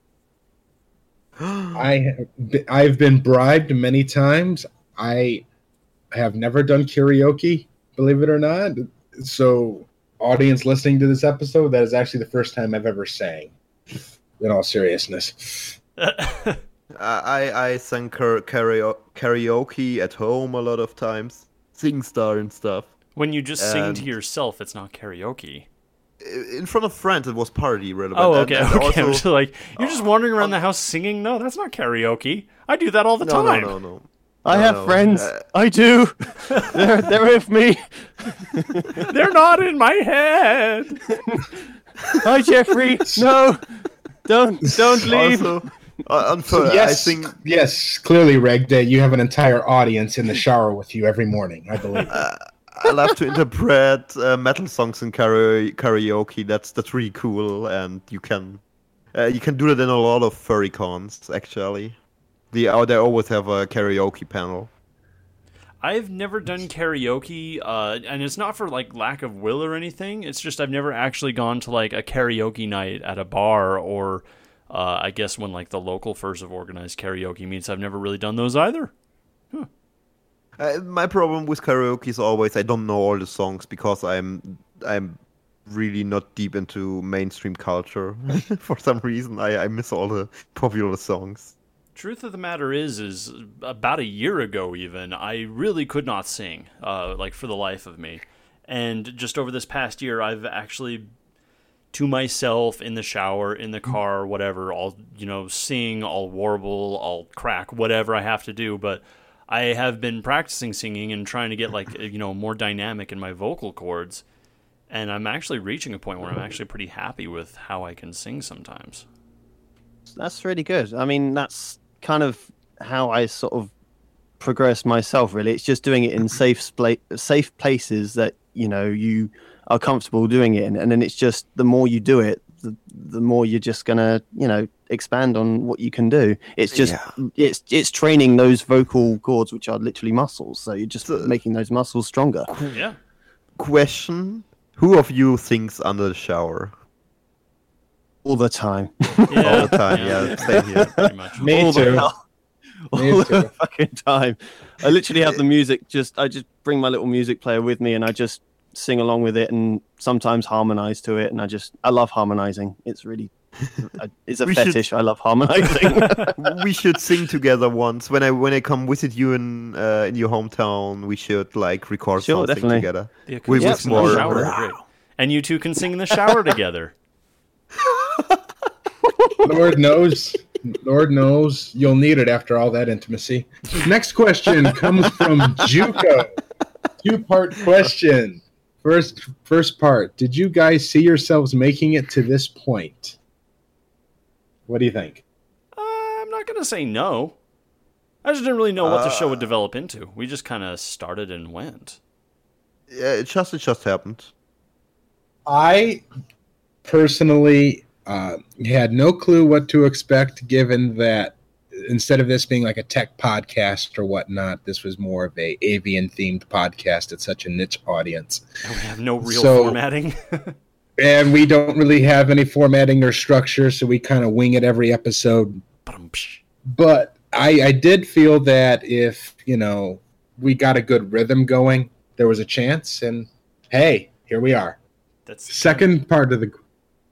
I have be- I've been bribed many times. I have never done karaoke, believe it or not. So, audience listening to this episode, that is actually the first time I've ever sang. In all seriousness. I I I sang kara- karao- karaoke at home a lot of times, SingStar and stuff. When you just sing to And- yourself, it's not karaoke. In front of friends, it was party relevant. Oh, And- okay, and okay. I'm also- just like, you're just wandering around um, the house singing? No, that's not karaoke. I do that all the no, no, time. no, no. I No, have no. friends. Uh, I do. they're, they're with me. They're not in my head. Hi, Jeffrey. No. Don't don't leave. Also, uh, and So for- yes, I think yes, clearly, Reg, that you have an entire audience in the shower with you every morning, I believe. uh, I love to interpret uh, metal songs in kara- karaoke. That's that's really cool, and you can uh, you can do that in a lot of furry cons. Actually, they uh, they always have a karaoke panel. I've never done karaoke, uh, and it's not for like lack of will or anything. It's just I've never actually gone to like a karaoke night at a bar, or uh, I guess when like the local furs have organized karaoke meets. I've never really done those either. Uh, my problem with karaoke is always I don't know all the songs because I'm I'm really not deep into mainstream culture. For some reason, I, I miss all the popular songs. Truth of the matter is, is about a year ago even, I really could not sing, uh, like for the life of me. And just over this past year, I've actually, to myself, in the shower, in the car, whatever, I'll, you know, sing, I'll warble, I'll crack, whatever I have to do. But I have been practicing singing and trying to get, like, you know, more dynamic in my vocal cords. And I'm actually reaching a point where I'm actually pretty happy with how I can sing sometimes. That's really good. I mean, that's kind of how I sort of progress myself. Really, it's just doing it in safe spla- safe places that you know you are comfortable doing it in, and then it's just the more you do it, the, the more you're just gonna you know expand on what you can do. It's just Yeah. it's it's training those vocal cords, which are literally muscles. So you're just So- making those muscles stronger. Yeah. Question: who of you sings under the shower? All the time. Yeah. All the time, yeah, same here. Pretty much. Me all too. The, all Me the too. fucking time. I literally have the music. Just I just bring my little music player with me, and I just sing along with it, and sometimes harmonize to it. And I just I love harmonizing. It's really I- it's a We should- fetish. I love harmonizing. We should sing together once. When I when I come visit you in uh, in your hometown, we should like record Sure, something definitely. together. The We acoustics was in the more- shower are great. And you two can sing in the shower together. Lord knows, Lord knows, you'll need it after all that intimacy. Next question comes from Juco. Two-part question. First, first part. Did you guys see yourselves making it to this point? What do you think? Uh, I'm not going to say no. I just didn't really know what the show would develop into. We just kind of started and went. Yeah, it just it just happened. I personally uh, had no clue what to expect, given that instead of this being like a tech podcast or whatnot, this was more of a avian themed podcast at such a niche audience. And we have no real So- formatting. And we don't really have any formatting or structure, so we kind of wing it every episode. Ba-dum-psh. But I, I did feel that if, you know, we got a good rhythm going, there was a chance. And hey, here we are. That's Second part of the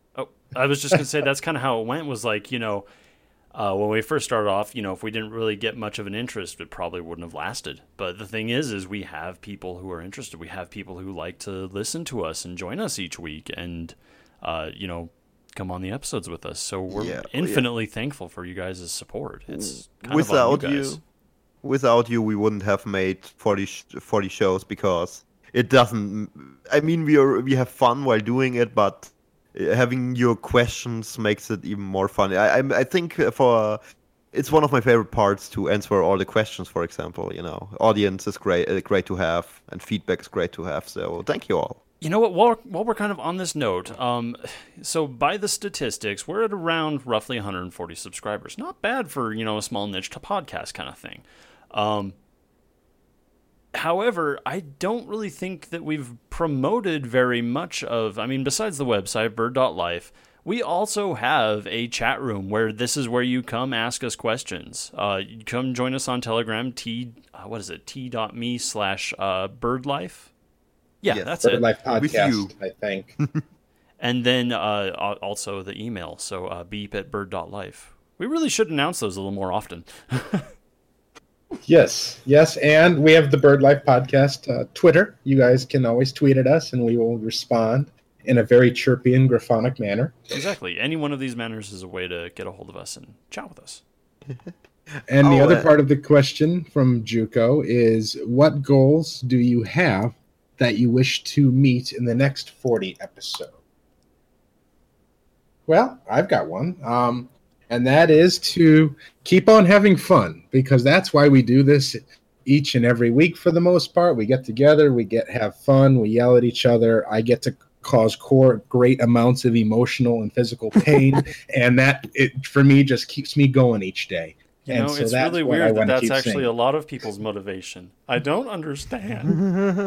I was just gonna say that's kind of how it went. Was like, you know, uh, when we first started off, you know, if we didn't really get much of an interest, it probably wouldn't have lasted. But the thing is, is we have people who are interested. We have people who like to listen to us and join us each week, and uh, you know, come on the episodes with us. So we're Yeah, infinitely thankful for you guys' support. It's kind without of on you, you, guys. without you, we wouldn't have made forty, sh- forty shows because it doesn't. I mean, we are we have fun while doing it, but having your questions makes it even more fun. I I, I think for it's one of my favorite parts to answer all the questions. For example, you know, audience is great, uh, great to have, and feedback is great to have. So thank you all. You know what? While, while we're kind of on this note, um, so by the statistics, we're at around roughly one hundred forty subscribers. Not bad for, you know, a small niche to podcast kind of thing. Um, however, I don't really think that we've promoted very much of, I mean, besides the website, bird dot life, we also have a chat room where this is where you come ask us questions. Uh, you come join us on Telegram, t, uh, what is it, t.me slash uh, birdlife. Yeah, Yes. that's Bird it. Life With you. Podcast, I think. And then uh, al- also the email, so uh, beep at bird dot life. We really should announce those a little more often. Yes, yes, and we have the Bird Life Podcast uh, Twitter. You guys can always tweet at us, and we will respond in a very chirpy and graphonic manner. Exactly. Any one of these manners is a way to get a hold of us and chat with us. And the Oh, other uh, part of the question from Juco is, what goals do you have that you wish to meet in the next forty episodes? Well, I've got one, um, and that is to keep on having fun, because that's why we do this each and every week for the most part. We get together, we get have fun, we yell at each other. I get to cause core great amounts of emotional and physical pain, and that it for me just keeps me going each day. You And know, so it's that's really what I weird that wanna that's keep actually saying. a lot of people's motivation. I don't understand.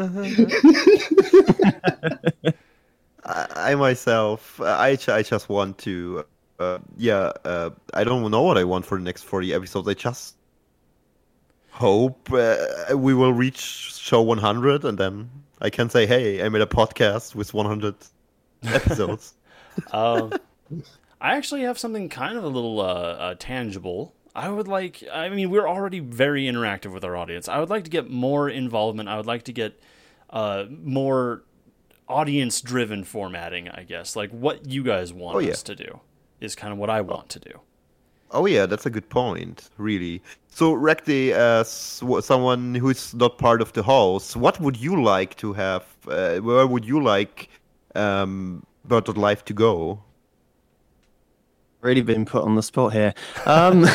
I, I myself, I, I just want to, uh, yeah, uh, I don't know what I want for the next forty episodes. I just hope uh, we will reach show one hundred, and then I can say, hey, I made a podcast with one hundred episodes. Um, I actually have something kind of a little uh, uh, tangible. I would like, I mean, we're already very interactive with our audience. I would like to get more involvement. I would like to get uh, more audience-driven formatting, I guess. Like what you guys want Oh, yeah. us to do is kind of what I want to do. Oh yeah, that's a good point, really. So, Rekti, as w- someone who's not part of the house, what would you like to have? Uh, where would you like um, Bird dot Life to go? Really been put on the spot here. Um,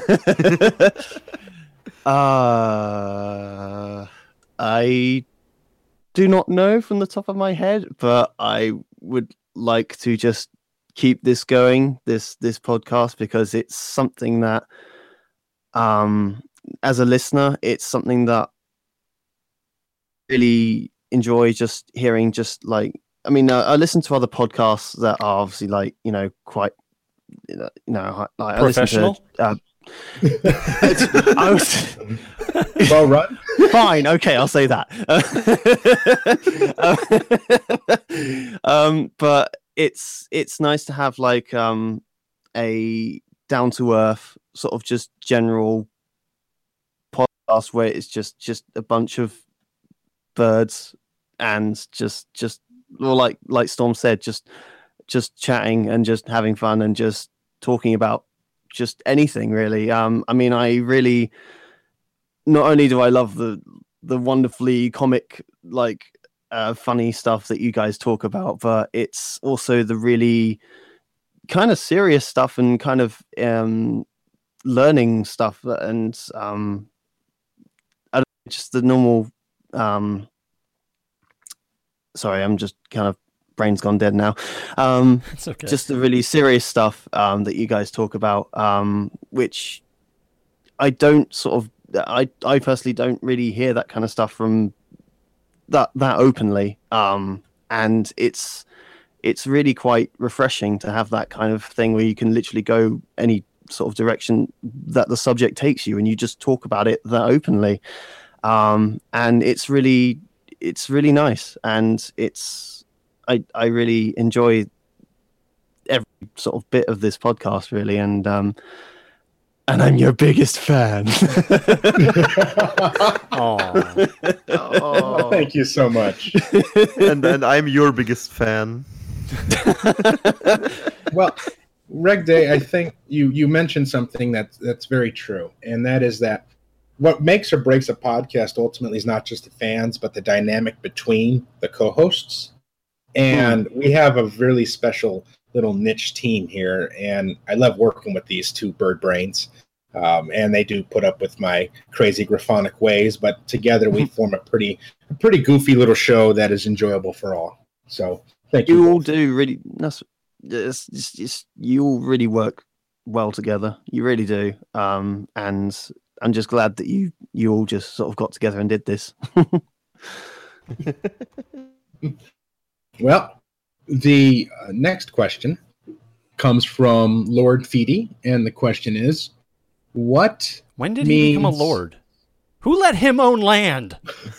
uh, I do not know from the top of my head, but I would like to just keep this going, this this podcast, because it's something that, um, as a listener, it's something that I really enjoy just hearing. Just like, I mean, uh, I listen to other podcasts that are obviously like, you know, quite. You know, like I Professional? listen to, uh, I was, Well run. fine, okay, I'll say that. um, but it's it's nice to have like um, a down to earth sort of just general podcast where it's just just a bunch of birds and just just well, like like Storm said, just. just chatting and just having fun and just talking about just anything really. Um, I mean, I really, not only do I love the, the wonderfully comic, like uh, funny stuff that you guys talk about, but it's also the really kind of serious stuff and kind of um, learning stuff and um, I don't know, just the normal, um, sorry, I'm just kind of brain's gone dead now. Um, It's okay. just the really serious stuff um, that you guys talk about, um, which I don't sort of, I, I personally don't really hear that kind of stuff from that that openly, um, and it's it's really quite refreshing to have that kind of thing where you can literally go any sort of direction that the subject takes you, and you just talk about it that openly, um, and it's really it's really nice, and it's I, I really enjoy every sort of bit of this podcast, really, and um, and I'm your biggest fan. Oh, Oh, thank you so much. and and I'm your biggest fan. Well, Reg Day, I think you you mentioned something that's that's very true, and that is that what makes or breaks a podcast ultimately is not just the fans, but the dynamic between the co-hosts. And we have a really special little niche team here, and I love working with these two bird brains. Um, and they do put up with my crazy graphonic ways, but together we form a pretty a pretty goofy little show that is enjoyable for all. So thank you. You all do really. That's it's, it's, it's, you all really work well together. You really do. Um, and I'm just glad that you you all just sort of got together and did this. Well, the uh, next question comes from Lord Feedy, and the question is, what when did he become a means- lord? Who let him own land?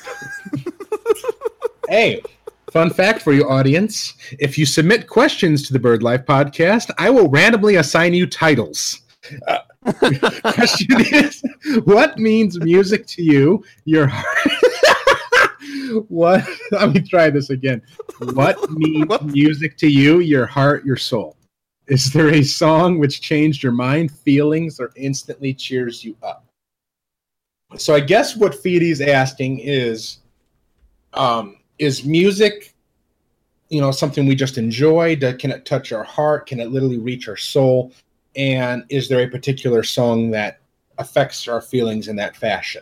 Hey, fun fact for you, audience. If you submit questions to the Bird Life podcast, I will randomly assign you titles. Uh, question is, what means music to you? Your heart. What? Let me try this again. What means What? music to you? Your heart, your soul. Is there a song which changed your mind, feelings, or instantly cheers you up? So I guess what Feedy's asking is, um, is music, you know, something we just enjoy? Do- Can it touch our heart? Can it literally reach our soul? And is there a particular song that affects our feelings in that fashion?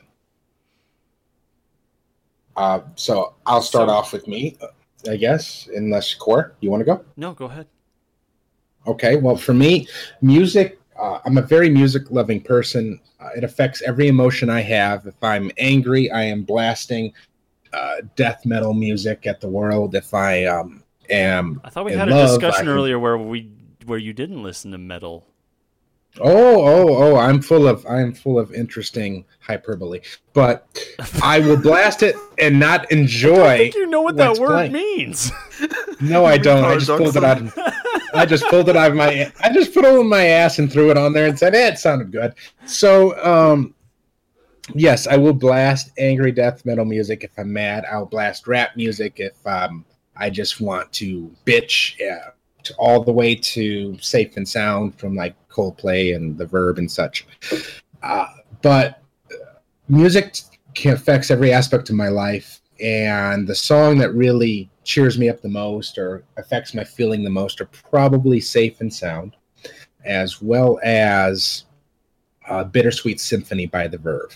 Uh, so I'll start So- off with me, I guess, unless Core, you want to go? No, go ahead. Okay, well, for me, music, uh, I'm a very music-loving person. Uh, it affects every emotion I have. If I'm angry, I am blasting uh, death metal music at the world. If I um, am I thought we in had love, a discussion I can- earlier where we where you didn't listen to metal. Oh, oh, oh! I'm full of I'm full of interesting hyperbole, but I will blast it and not enjoy. I think you know what that what's word playing. means. No, I don't. I just pulled it out. I just pulled it out of my. I just put it in my ass and threw it on there and said, "Eh, it sounded good." So, um, yes, I will blast angry death metal music if I'm mad. I'll blast rap music if um, I just want to bitch. Yeah, to all the way to Safe and Sound from like Coldplay and The Verb and such. Uh, but music can affects every aspect of my life, and the song that really cheers me up the most or affects my feeling the most are probably Safe and Sound, as well as uh, Bittersweet Symphony by The Verve.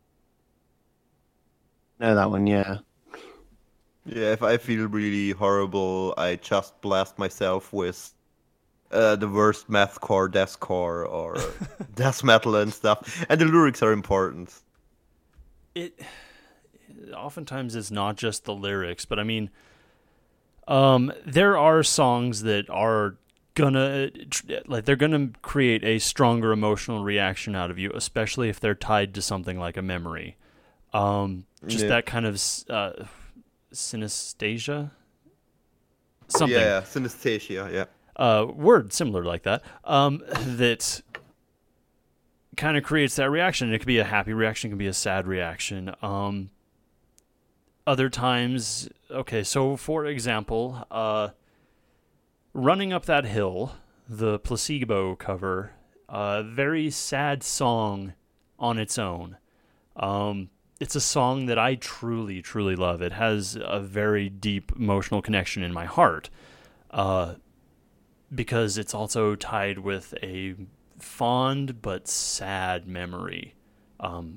Know that one, yeah. Yeah, if I feel really horrible, I just blast myself with uh, the worst mathcore, deathcore, or death metal and stuff. And the lyrics are important. It oftentimes it's not just the lyrics, but I mean, um, there are songs that are gonna like they're gonna create a stronger emotional reaction out of you, especially if they're tied to something like a memory. Um, just Yeah. that kind of uh, synesthesia, something. Yeah, synesthesia, yeah. uh, word similar like that, um, that kind of creates that reaction. It could be a happy reaction, it can be a sad reaction. Um, other times, okay, so for example, uh, Running Up That Hill, the Placebo cover, a very sad song on its own. Um, it's a song that I truly, truly love. It has a very deep emotional connection in my heart. Uh, because it's also tied with a fond but sad memory. Um,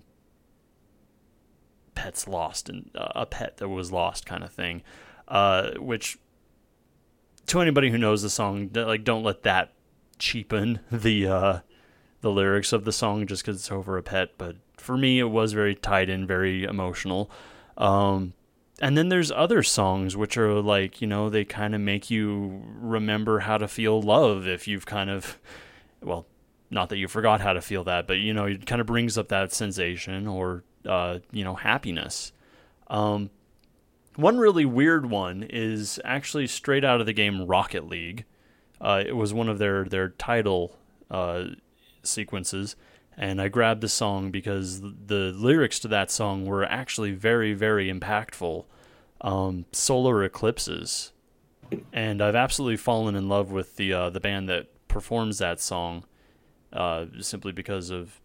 pets lost, and uh, a pet that was lost kind of thing. Uh, which, to anybody who knows the song, like, don't let that cheapen the uh, the lyrics of the song just because it's over a pet. But for me, it was very tied in, very emotional. Um, And then there's other songs which are like, you know, they kind of make you remember how to feel love if you've kind of, well, not that you forgot how to feel that, but, you know, it kind of brings up that sensation or, uh, you know, happiness. Um, one really weird one is actually straight out of the game Rocket League. Uh, it was one of their their title uh, sequences, and I grabbed the song because the lyrics to that song were actually very, very impactful. Um, Solar Eclipses, and I've absolutely fallen in love with the uh, the band that performs that song, uh, simply because of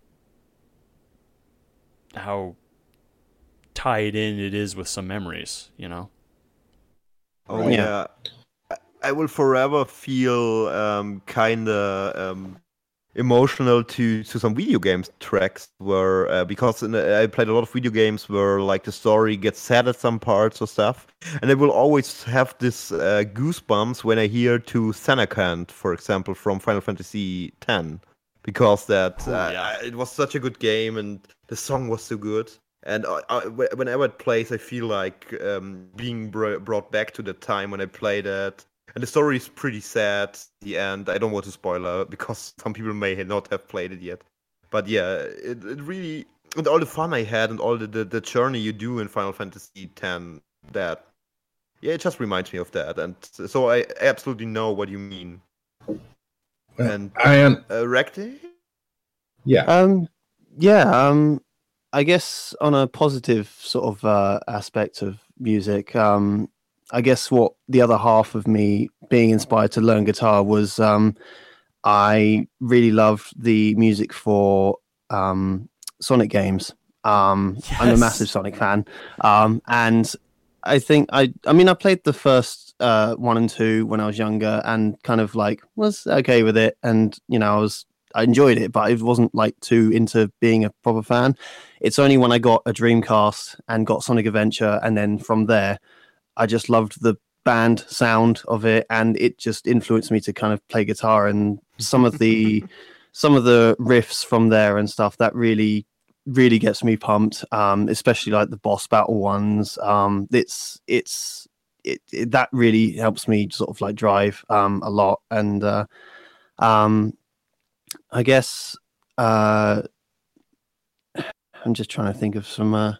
how tied in it is with some memories, you know. Oh Yeah. yeah, I, I will forever feel um, kind of um, emotional to to some video games tracks where uh, because in, I played a lot of video games where like the story gets sad at some parts or stuff, and I will always have this uh, goosebumps when I hear to Senakant, for example, from Final Fantasy X, because that Oh, uh, yeah. it was such a good game and the song was so good. And I, I, wh- whenever it plays, I feel like um, being br- brought back to the time when I played it. And the story is pretty sad. at The end. I don't want to spoil it because some people may not have played it yet. But yeah, it, it really and all the fun I had and all the, the, the journey you do in Final Fantasy X. That yeah, it just reminds me of that. And so I absolutely know what you mean. And I am. uh, Recte? Yeah. Um, yeah. Um, I guess on a positive sort of uh, aspect of music, um, I guess what the other half of me being inspired to learn guitar was um, I really loved the music for um, Sonic games. Um, I'm a Yes. massive Sonic fan, um, and I think I, I mean, I played the first uh, one and two when I was younger, and kind of like was okay with it, and you know, I was I enjoyed it, but I wasn't like too into being a proper fan. It's only when I got a Dreamcast and got Sonic Adventure, and then from there, I just loved the band sound of it, and it just influenced me to kind of play guitar. And some of the some of the riffs from there and stuff that really really gets me pumped, um, especially like the boss battle ones. Um, it's it's it, it that really helps me sort of like drive um, a lot, and uh, um, I guess uh, I'm just trying to think of some. Uh,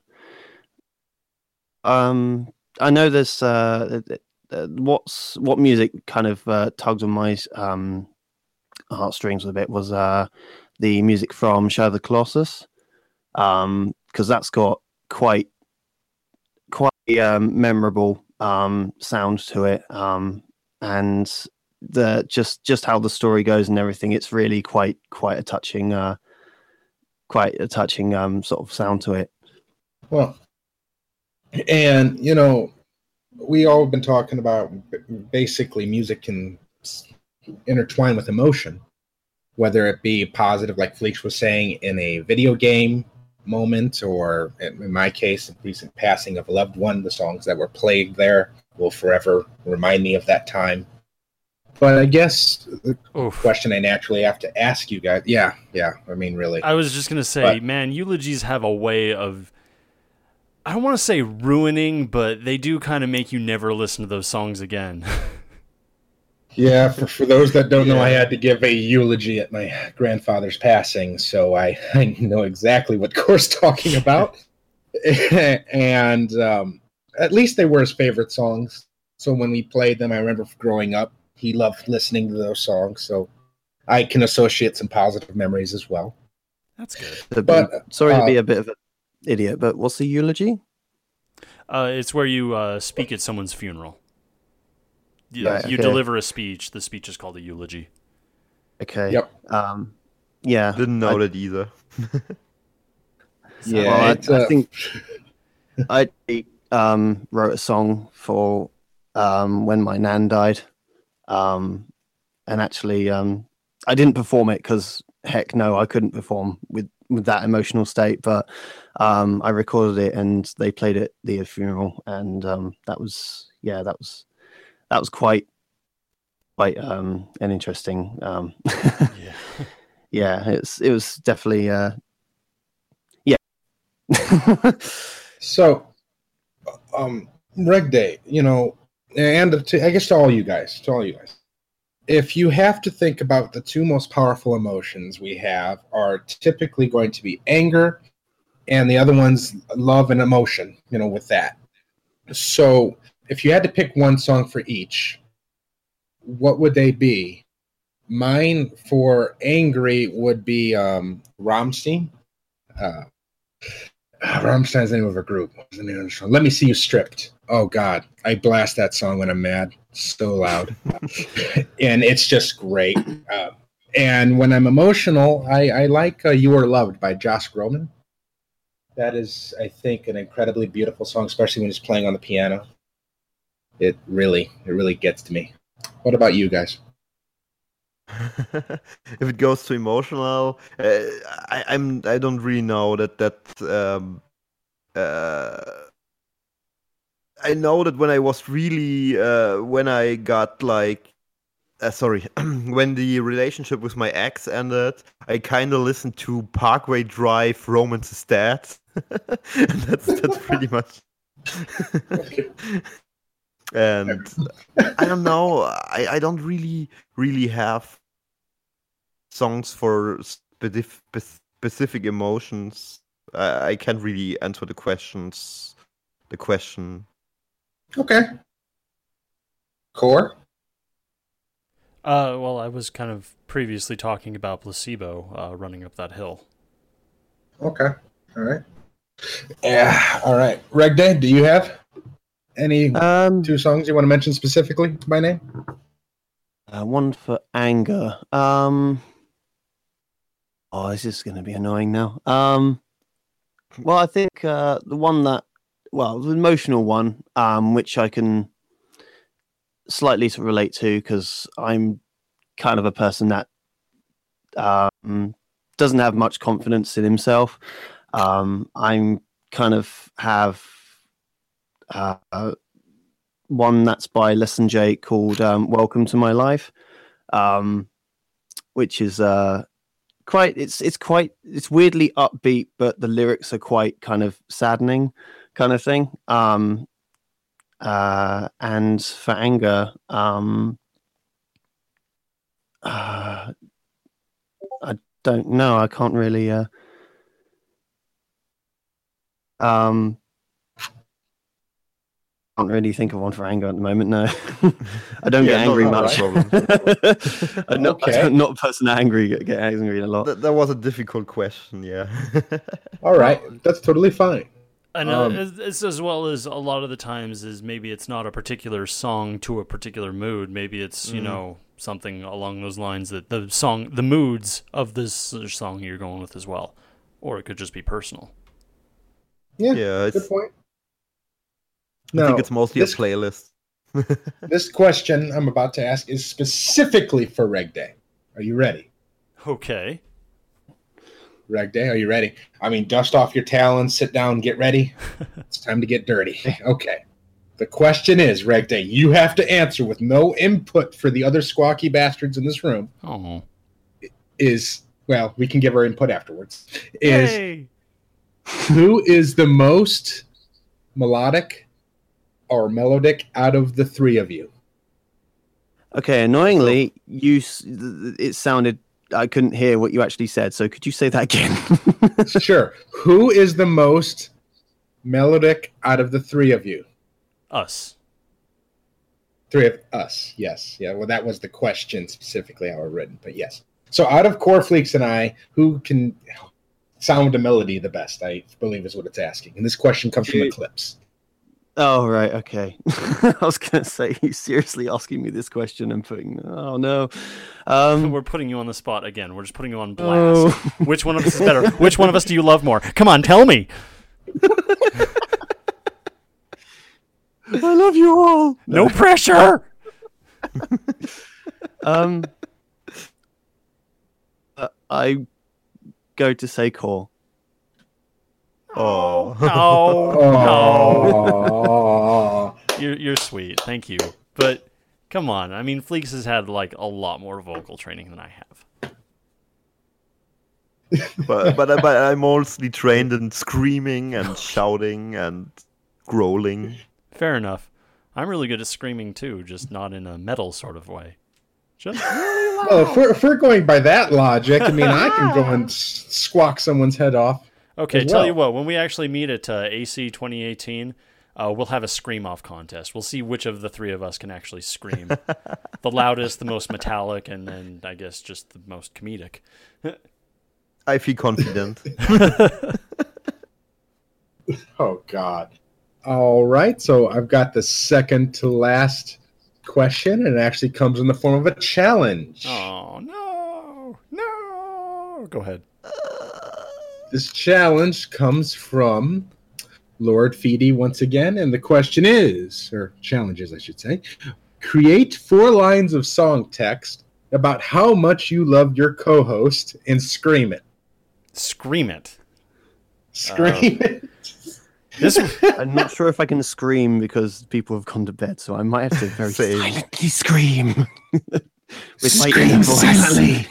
um, I know there's uh, uh, what's what music kind of uh, tugged on my um, heartstrings a bit was uh, the music from Shadow of the Colossus, because um, that's got quite quite um, memorable um, sound to it, um, and the just just how the story goes and everything. It's really quite quite a touching, uh, quite a touching um, sort of sound to it. Well, and you know, we all been talking about basically music can intertwine with emotion, whether it be positive, like Fleeks was saying, in a video game moment, or in my case, a recent passing of a loved one. The songs that were played there will forever remind me of that time. But I guess the Oof. question I naturally have to ask you guys, yeah, yeah, I mean, really. I was just gonna say, But- man, eulogies have a way of, I don't want to say ruining, but they do kind of make you never listen to those songs again. Yeah, for, for those that don't know, I Yeah. had to give a eulogy at my grandfather's passing, so I, I know exactly what Core's talking about. And um, at least they were his favorite songs. So when we played them, I remember growing up, he loved listening to those songs. So I can associate some positive memories as well. That's good. The- But, sorry to uh, be a bit of an idiot, but what's the eulogy? Uh, it's where you uh, speak at someone's funeral. You, Right, you okay. deliver a speech. The speech is called a eulogy. Okay. Yep. Um, yeah. Didn't know I, that either. Yeah, well, I, it's, I uh, think I um, wrote a song for um, when my nan died, um, and actually um, I didn't perform it because heck no, I couldn't perform with, with that emotional state. But um, I recorded it and they played it at the funeral, and um, that was yeah, that was that was quite quite um, an interesting. Um, Yeah. yeah, it's it was definitely uh, yeah. So, um, Reg Day, you know, and to, I guess to all you guys, to all you guys, if you have to think about the two most powerful emotions we have are typically going to be anger, and the other one's love and emotion, you know, with that. So, if you had to pick one song for each, what would they be? mine for angry would be um, Rammstein. Uh, Rammstein's the name of a group. What's the name of the song? Let Me See You Stripped. Oh, God. I blast that song when I'm mad. So loud. And it's just great. Uh, and when I'm emotional, I, I like uh, You Are Loved by Josh Groban. That is, I think, an incredibly beautiful song, especially when he's playing on the piano. It really, it really gets to me. What about you guys? If it goes to emotional, uh, I, I'm I don't really know that that um, uh, I know that when I was really uh, when I got like uh, sorry when the relationship with my ex ended, I kind of listened to Parkway Drive, Romance is Dead. And that's that's pretty much. And I don't know. I, I don't really really have songs for specific specific emotions. I, I can't really answer the questions. The question. Okay. Core? Uh, well, I was kind of previously talking about Placebo uh, running up that hill. Okay. All right. Yeah. All right. Reg Day, do you have any Um, two songs you want to mention specifically by name? uh, one for anger. Um, oh, this is going to be annoying now. Um, well, I think uh, the one that, well, the emotional one, um, which I can slightly to relate to because I'm kind of a person that um, doesn't have much confidence in himself. Um, I'm kind of have uh, one that's by Lesson Jake called um, "Welcome to My Life," um, which is uh, quite. It's it's quite. It's weirdly upbeat, but the lyrics are quite kind of saddening, kind of thing. Um, uh, and for anger, um, uh, I don't know. I can't really. Uh, um, can't really think of one for anger at the moment. No, I don't Yeah, get angry no, no, much. right. I'm not, Okay. I'm not a person that angry get, get angry a lot. That, that was a difficult question. Yeah. All right. That's totally fine. And uh, Um, as, as as well as a lot of the times is maybe it's not a particular song to a particular mood. Maybe it's, you Mm. know, something along those lines that the song, the moods of this song you're going with as well. Or it could just be personal. Yeah. Yeah, it's, Good point. I Now, think it's mostly this, a playlist. this question I'm about to ask is specifically for Reg Day. Are you ready? Okay. Reg Day, are you ready? I mean, dust off your talons, sit down, get ready. It's time to get dirty. Okay. The question is, Reg Day, you have to answer with no input for the other squawky bastards in this room. Oh. Is, well, we can give our input afterwards. Is Hey. who is the most melodic or melodic out of the three of you? Okay, annoyingly, you s- it sounded I couldn't hear what you actually said. So could you say that again? Sure. Who is the most melodic out of the three of you? Us. Three of us, yes. Yeah, well, that was the question specifically how it written, but yes. So out of Core Fleeks and I, who can sound a melody the best, I believe is what it's asking. And this question comes from Eclipse. Oh, right. Okay. I was going to say, you seriously asking me this question and putting, oh no. Um, We're putting you on the spot again. We're just putting you on blast. Oh. Which one of us is better? Which one of us do you love more? Come on, tell me. I love you all. No pressure. Um, uh, I go to say Core. Oh. No. No. Oh. You're you're sweet. Thank you. But come on. I mean, Fleeks has had like a lot more vocal training than I have. but but I- but I'm mostly trained in screaming and shouting and growling. Fair enough. I'm really good at screaming too, just not in a metal sort of way. Just really loud. Well, if we're, if we're going by that logic, I mean, I can go and s- squawk someone's head off. Okay, as tell well. you what, when we actually meet at uh, A C twenty eighteen, uh, we'll have a scream off contest. We'll see which of the three of us can actually scream. The loudest, the most metallic, and then I guess just the most comedic. I feel confident. Oh, God. All right, so I've got the second to last question, and it actually comes in the form of a challenge. Oh, no. No. Go ahead. This challenge comes from Lord Feedy once again, and the question is, or challenges, I should say, create four lines of song text about how much you love your co-host and scream it. Scream it. Scream uh, it. This I'm not sure if I can scream because people have gone to bed, so I might have to very Same. silently scream. With Scream my inner voice. silently.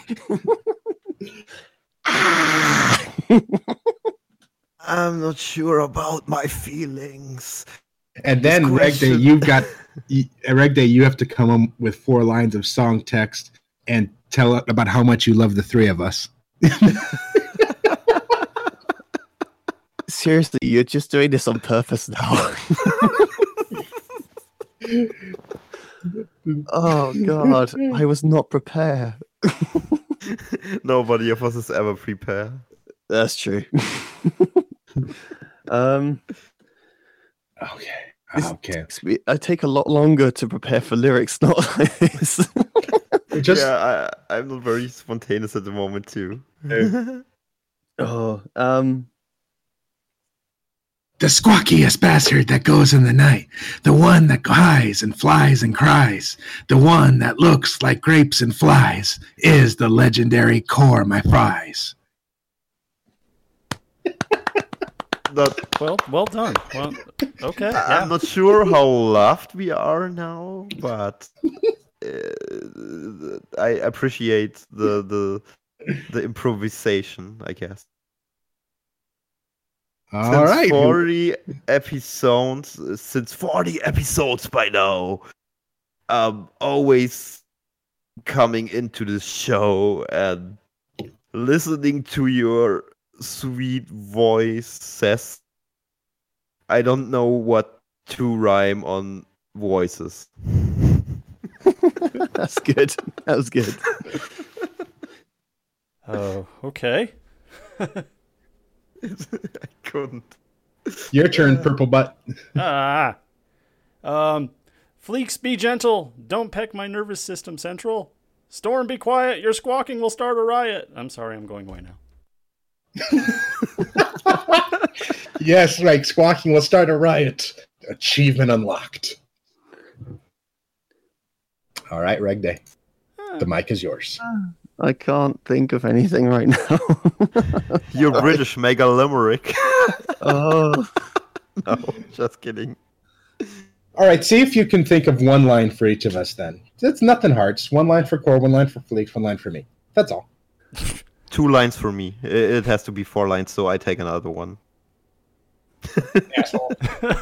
I'm not sure about my feelings. And then, This Regday, question- you've got you- Regday, you have to come up with four lines of song text and tell it about how much you love the three of us. Seriously, you're just doing this on purpose now. Oh God, I was not prepared. Nobody of us is ever prepared. That's true. um, Okay. This Okay. takes me- I take a lot longer to prepare for lyrics, not like this. Just Yeah, I, I'm not very spontaneous at the moment too. Oh, um, the squawkiest bastard that goes in the night, the one that hies and flies and cries, the one that looks like grapes and flies, is the legendary Core My Fries. Not, well, well done. Well, okay. I- Yeah. I'm not sure how loved we are now, but uh, I appreciate the the the improvisation, I guess. All since right. forty episodes, since forty episodes by now, um, always coming into the show and listening to your sweet voices. I don't know what to rhyme on voices. that's good. That was good. Oh, okay. I couldn't. Your turn, Purple Butt. Ah. Um, Fleeks, be gentle. Don't peck my nervous system central. Storm, be quiet. Your squawking will start a riot. I'm sorry, I'm going away now. Yes, right. Squawking will start a riot. Achievement unlocked. All right, Reg Day. The mic is yours. I can't think of anything right now. You're British, mega limerick. Oh, No, just kidding. All right, see if you can think of one line for each of us then. It's nothing hard. It's one line for Core, one line for Fleeks, one line for me. That's all. Two lines for me. It it has to be four lines, so I take another one. Asshole.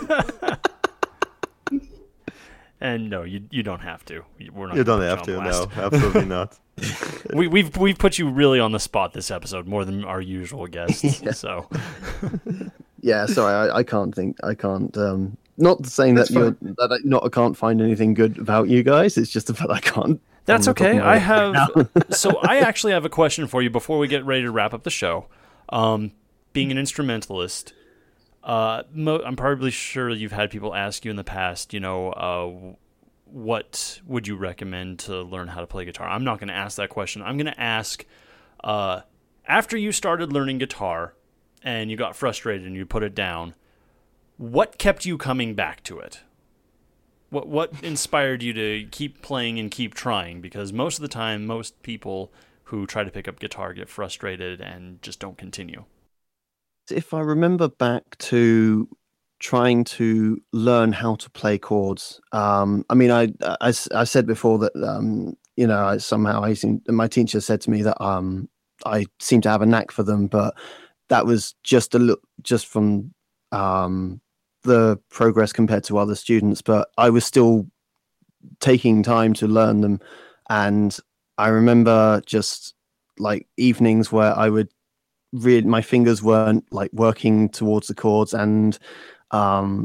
And no, you you don't have to. We're not. You don't gonna have put to, you on no, blast. absolutely not. We, we've we've put you really on the spot this episode more than our usual guests. Yeah. So yeah. Sorry, I, I can't think. I can't. Um, not saying that That's you're that I not. I can't find anything good about you guys. It's just the fact I can't. that's on the top okay. of my I head have. now. So I actually have a question for you before we get ready to wrap up the show. Um, being an instrumentalist, uh, mo- I'm probably sure you've had people ask you in the past. You know, uh, what would you recommend to learn how to play guitar? I'm not going to ask that question. I'm going to ask, uh, after you started learning guitar and you got frustrated and you put it down, what kept you coming back to it? What what inspired you to keep playing and keep trying? Because most of the time, most people who try to pick up guitar get frustrated and just don't continue. If I remember back to trying to learn how to play chords, um, I mean, I, I, I said before that, um, you know, I, somehow I seem, my teacher said to me that um, I seem to have a knack for them, but that was just a look, just from um, the progress compared to other students. But I was still taking time to learn them, and I remember just like evenings where I would read, my fingers weren't like working towards the chords, and um,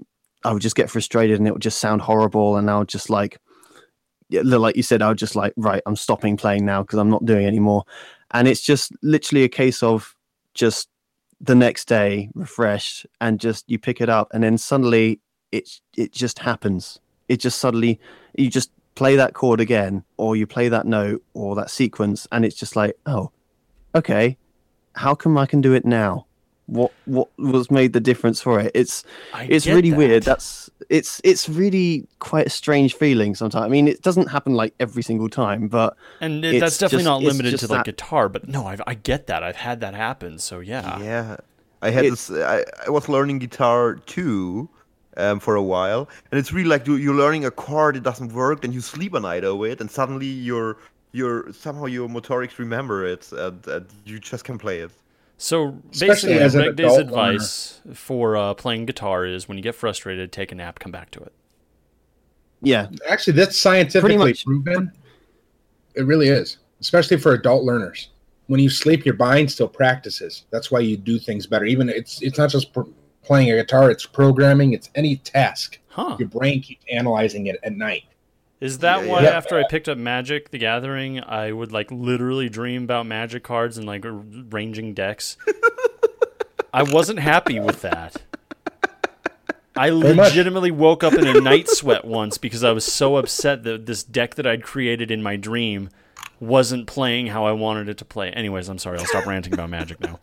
I would just get frustrated and it would just sound horrible, and I would just like, yeah, like you said, I would just like, right, I'm stopping playing now because I'm not doing it anymore. And it's just literally a case of just the next day refreshed, and just you pick it up, and then suddenly it it just happens. It just suddenly you just play that chord again, or you play that note or that sequence, and it's just like, oh, okay, how come I can do it now? What what was made the difference for it? It's I it's get really that. weird. That's it's it's really quite a strange feeling sometimes. I mean, it doesn't happen like every single time, but And it, it's that's definitely just- not it's limited just to like that- guitar, but no, I've, I get that. I've had that happen. So yeah. Yeah, I had It- this. I, I was learning guitar too, um, for a while, and it's really like you, you're learning a chord, it doesn't work, and you sleep a night over it, and suddenly you're you're somehow your motorics remember it, and, and you just can play it. So Especially basically, as an Reg Day's adult advice for uh, playing guitar is when you get frustrated, take a nap, come back to it. yeah, Actually, that's scientifically much. proven. It really is, especially for adult learners. When you sleep, your mind still practices. That's why you do things better. Even it's it's not just pr- playing a guitar; it's programming. It's any task. Huh. Your brain keeps analyzing it at night. Is that Yeah, why yeah. after I picked up Magic the Gathering, I would like literally dream about Magic cards and like arranging decks? I wasn't happy with that. I Very much. legitimately woke up in a night sweat once because I was so upset that this deck that I'd created in my dream wasn't playing how I wanted it to play. Anyways, I'm sorry. I'll stop ranting about Magic now.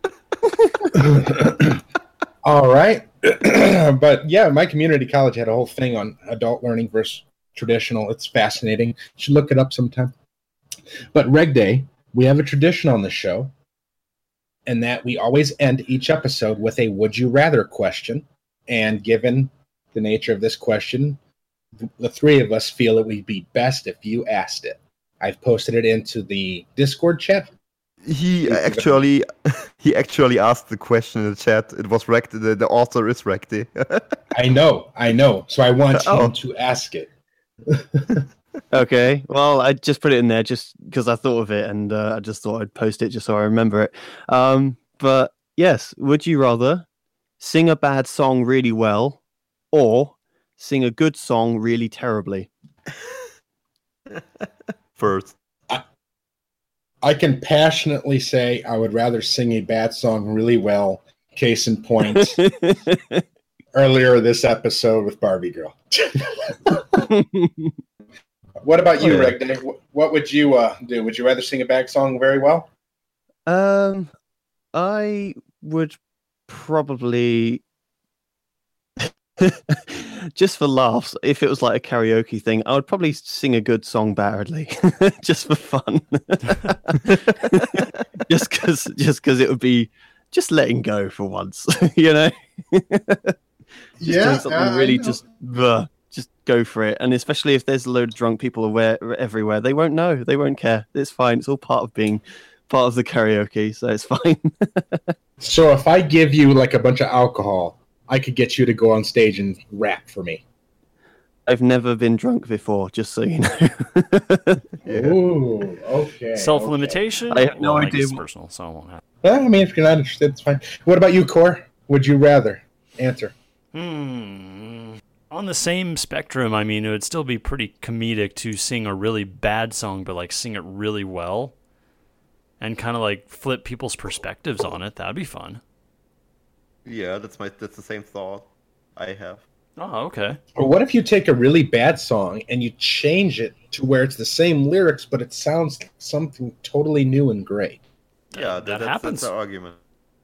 All right, but yeah, my community college had a whole thing on adult learning versus traditional. It's fascinating. You should look it up sometime. But Reg Day, we have a tradition on the show, and that we always end each episode with a "Would you rather" question. And given the nature of this question, th- the three of us feel it would be best if you asked it. I've posted it into the Discord chat. He Yeah. actually he actually asked the question in the chat. It was Recti. The, the author is Recti. I know, I know. So I want Oh. him to ask it. okay. Well, I just put it in there just because I thought of it, and uh, I just thought I'd post it just so I remember it. Um, but yes, would you rather sing a bad song really well, or sing a good song really terribly? First, I can passionately say I would rather sing a bad song really well. Case in point, earlier this episode with Barbie Girl. What about you, Oh, yeah. Reg Day? Wh- What would you uh, do? Would you rather sing a bad song very well? um, I would probably. Just for laughs, if it was like a karaoke thing, I would probably sing a good song badly, just for fun. just because, just because it would be just letting go for once, you know. just doing something really just, uh, just go for it. And especially if there's a load of drunk people aware, everywhere, they won't know, they won't care. It's fine. It's all part of being part of the karaoke, so it's fine. So if I give you like a bunch of alcohol, I could get you to go on stage and rap for me. I've never been drunk before, just so you know. Ooh, okay. Self-limitation? I have no Well, I idea guess what- personal, so I won't have. Okay. Well, I mean, if you're not interested, it's fine. What about you, Core? Would you rather? Answer. Hmm. On the same spectrum, I mean, it would still be pretty comedic to sing a really bad song, but like sing it really well, and kind of like flip people's perspectives on it. That'd be fun. yeah, that's my that's the same thought I have. Oh, okay. Or what if you take a really bad song and you change it to where it's the same lyrics, but it sounds like something totally new and great? Yeah, that that, that's, happens. That's the argument.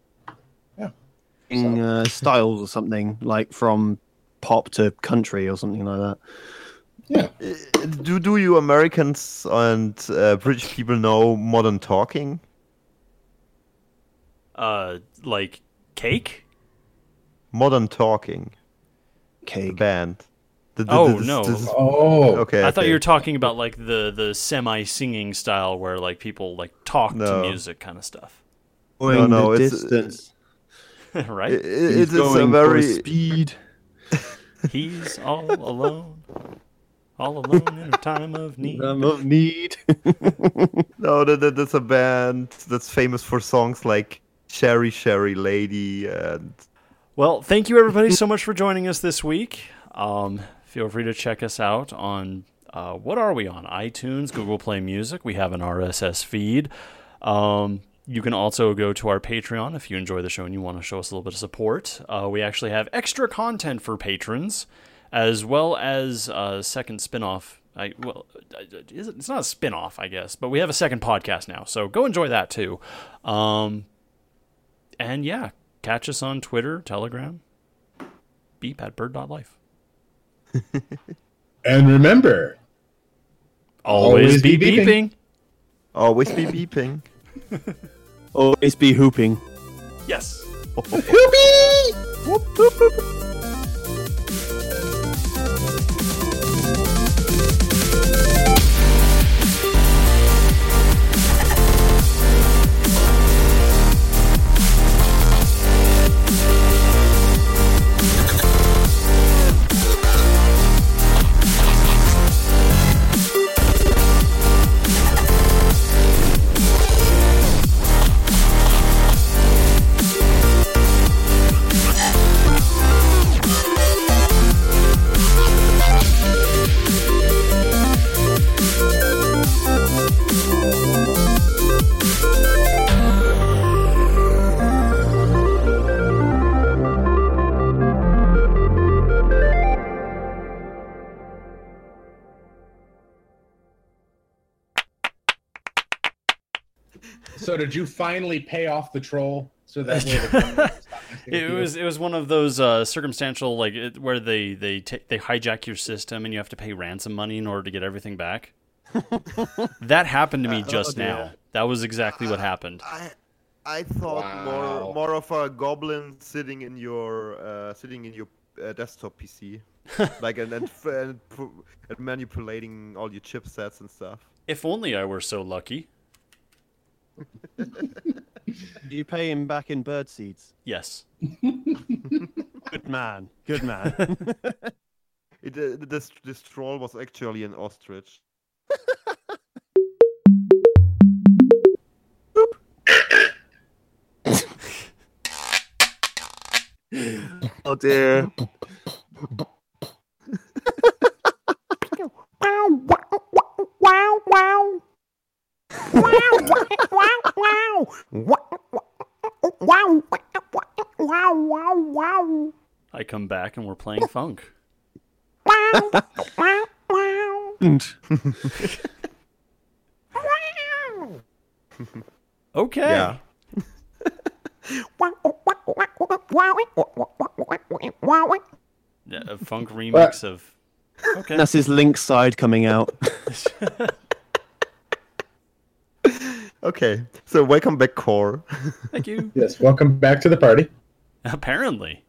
in, uh, styles or something, like from pop to country or something like that. Yeah. Uh, Do do you Americans and uh, British people know modern talking? Uh, like cake? Modern talking, the Cake. band. The, the, Oh, this- no. this- Oh. okay. I thought okay. you were talking about like the the semi-singing style where like people like talk No. to music kind of stuff, Going No, no, the it's- distance. right? It, it, He's it's a going for very speed. He's all alone, all alone in a time of need. Time of need. no. That, that that's a band that's famous for songs like "Sherry Sherry Lady" and Well, thank you everybody so much for joining us this week. Um, feel free to check us out on, uh, what are we on? iTunes, Google Play Music. We have an R S S feed. Um, you can also go to our Patreon if you enjoy the show and you want to show us a little bit of support. Uh, we actually have extra content for patrons, as well as a second spin-off. I, well, it's not a spin-off, I guess, but we have a second podcast now, so go enjoy that too. Um, and yeah, catch us on Twitter, Telegram, beep at bird dot life. And remember, Always, always be, be beeping. beeping. Always be beeping. Always be hooping. Yes. Hoopy! Whoop, whoop, whoop. So did you finally pay off the troll so that way the it was it was one of those uh, circumstantial like it, where they they t- they hijack your system and you have to pay ransom money in order to get everything back. That happened to me just oh, now. That was exactly what happened. I I thought wow. more more of a goblin sitting in your uh, sitting in your uh, desktop P C, like and and, and and manipulating all your chipsets and stuff. If only I were so lucky. You pay him back in bird seeds? Yes. Good man. Good man. it, uh, this, this troll was actually an ostrich. Oh dear. Wow, wow. Wow, wow, wow, wow, wow, wow, wow. I come back and we're playing funk. Wow, wow, wow. Okay. Yeah. A funk remix of. Okay. That's his Link side coming out. Okay, so welcome back, Core. Thank you. Yes, welcome back to the party. Apparently.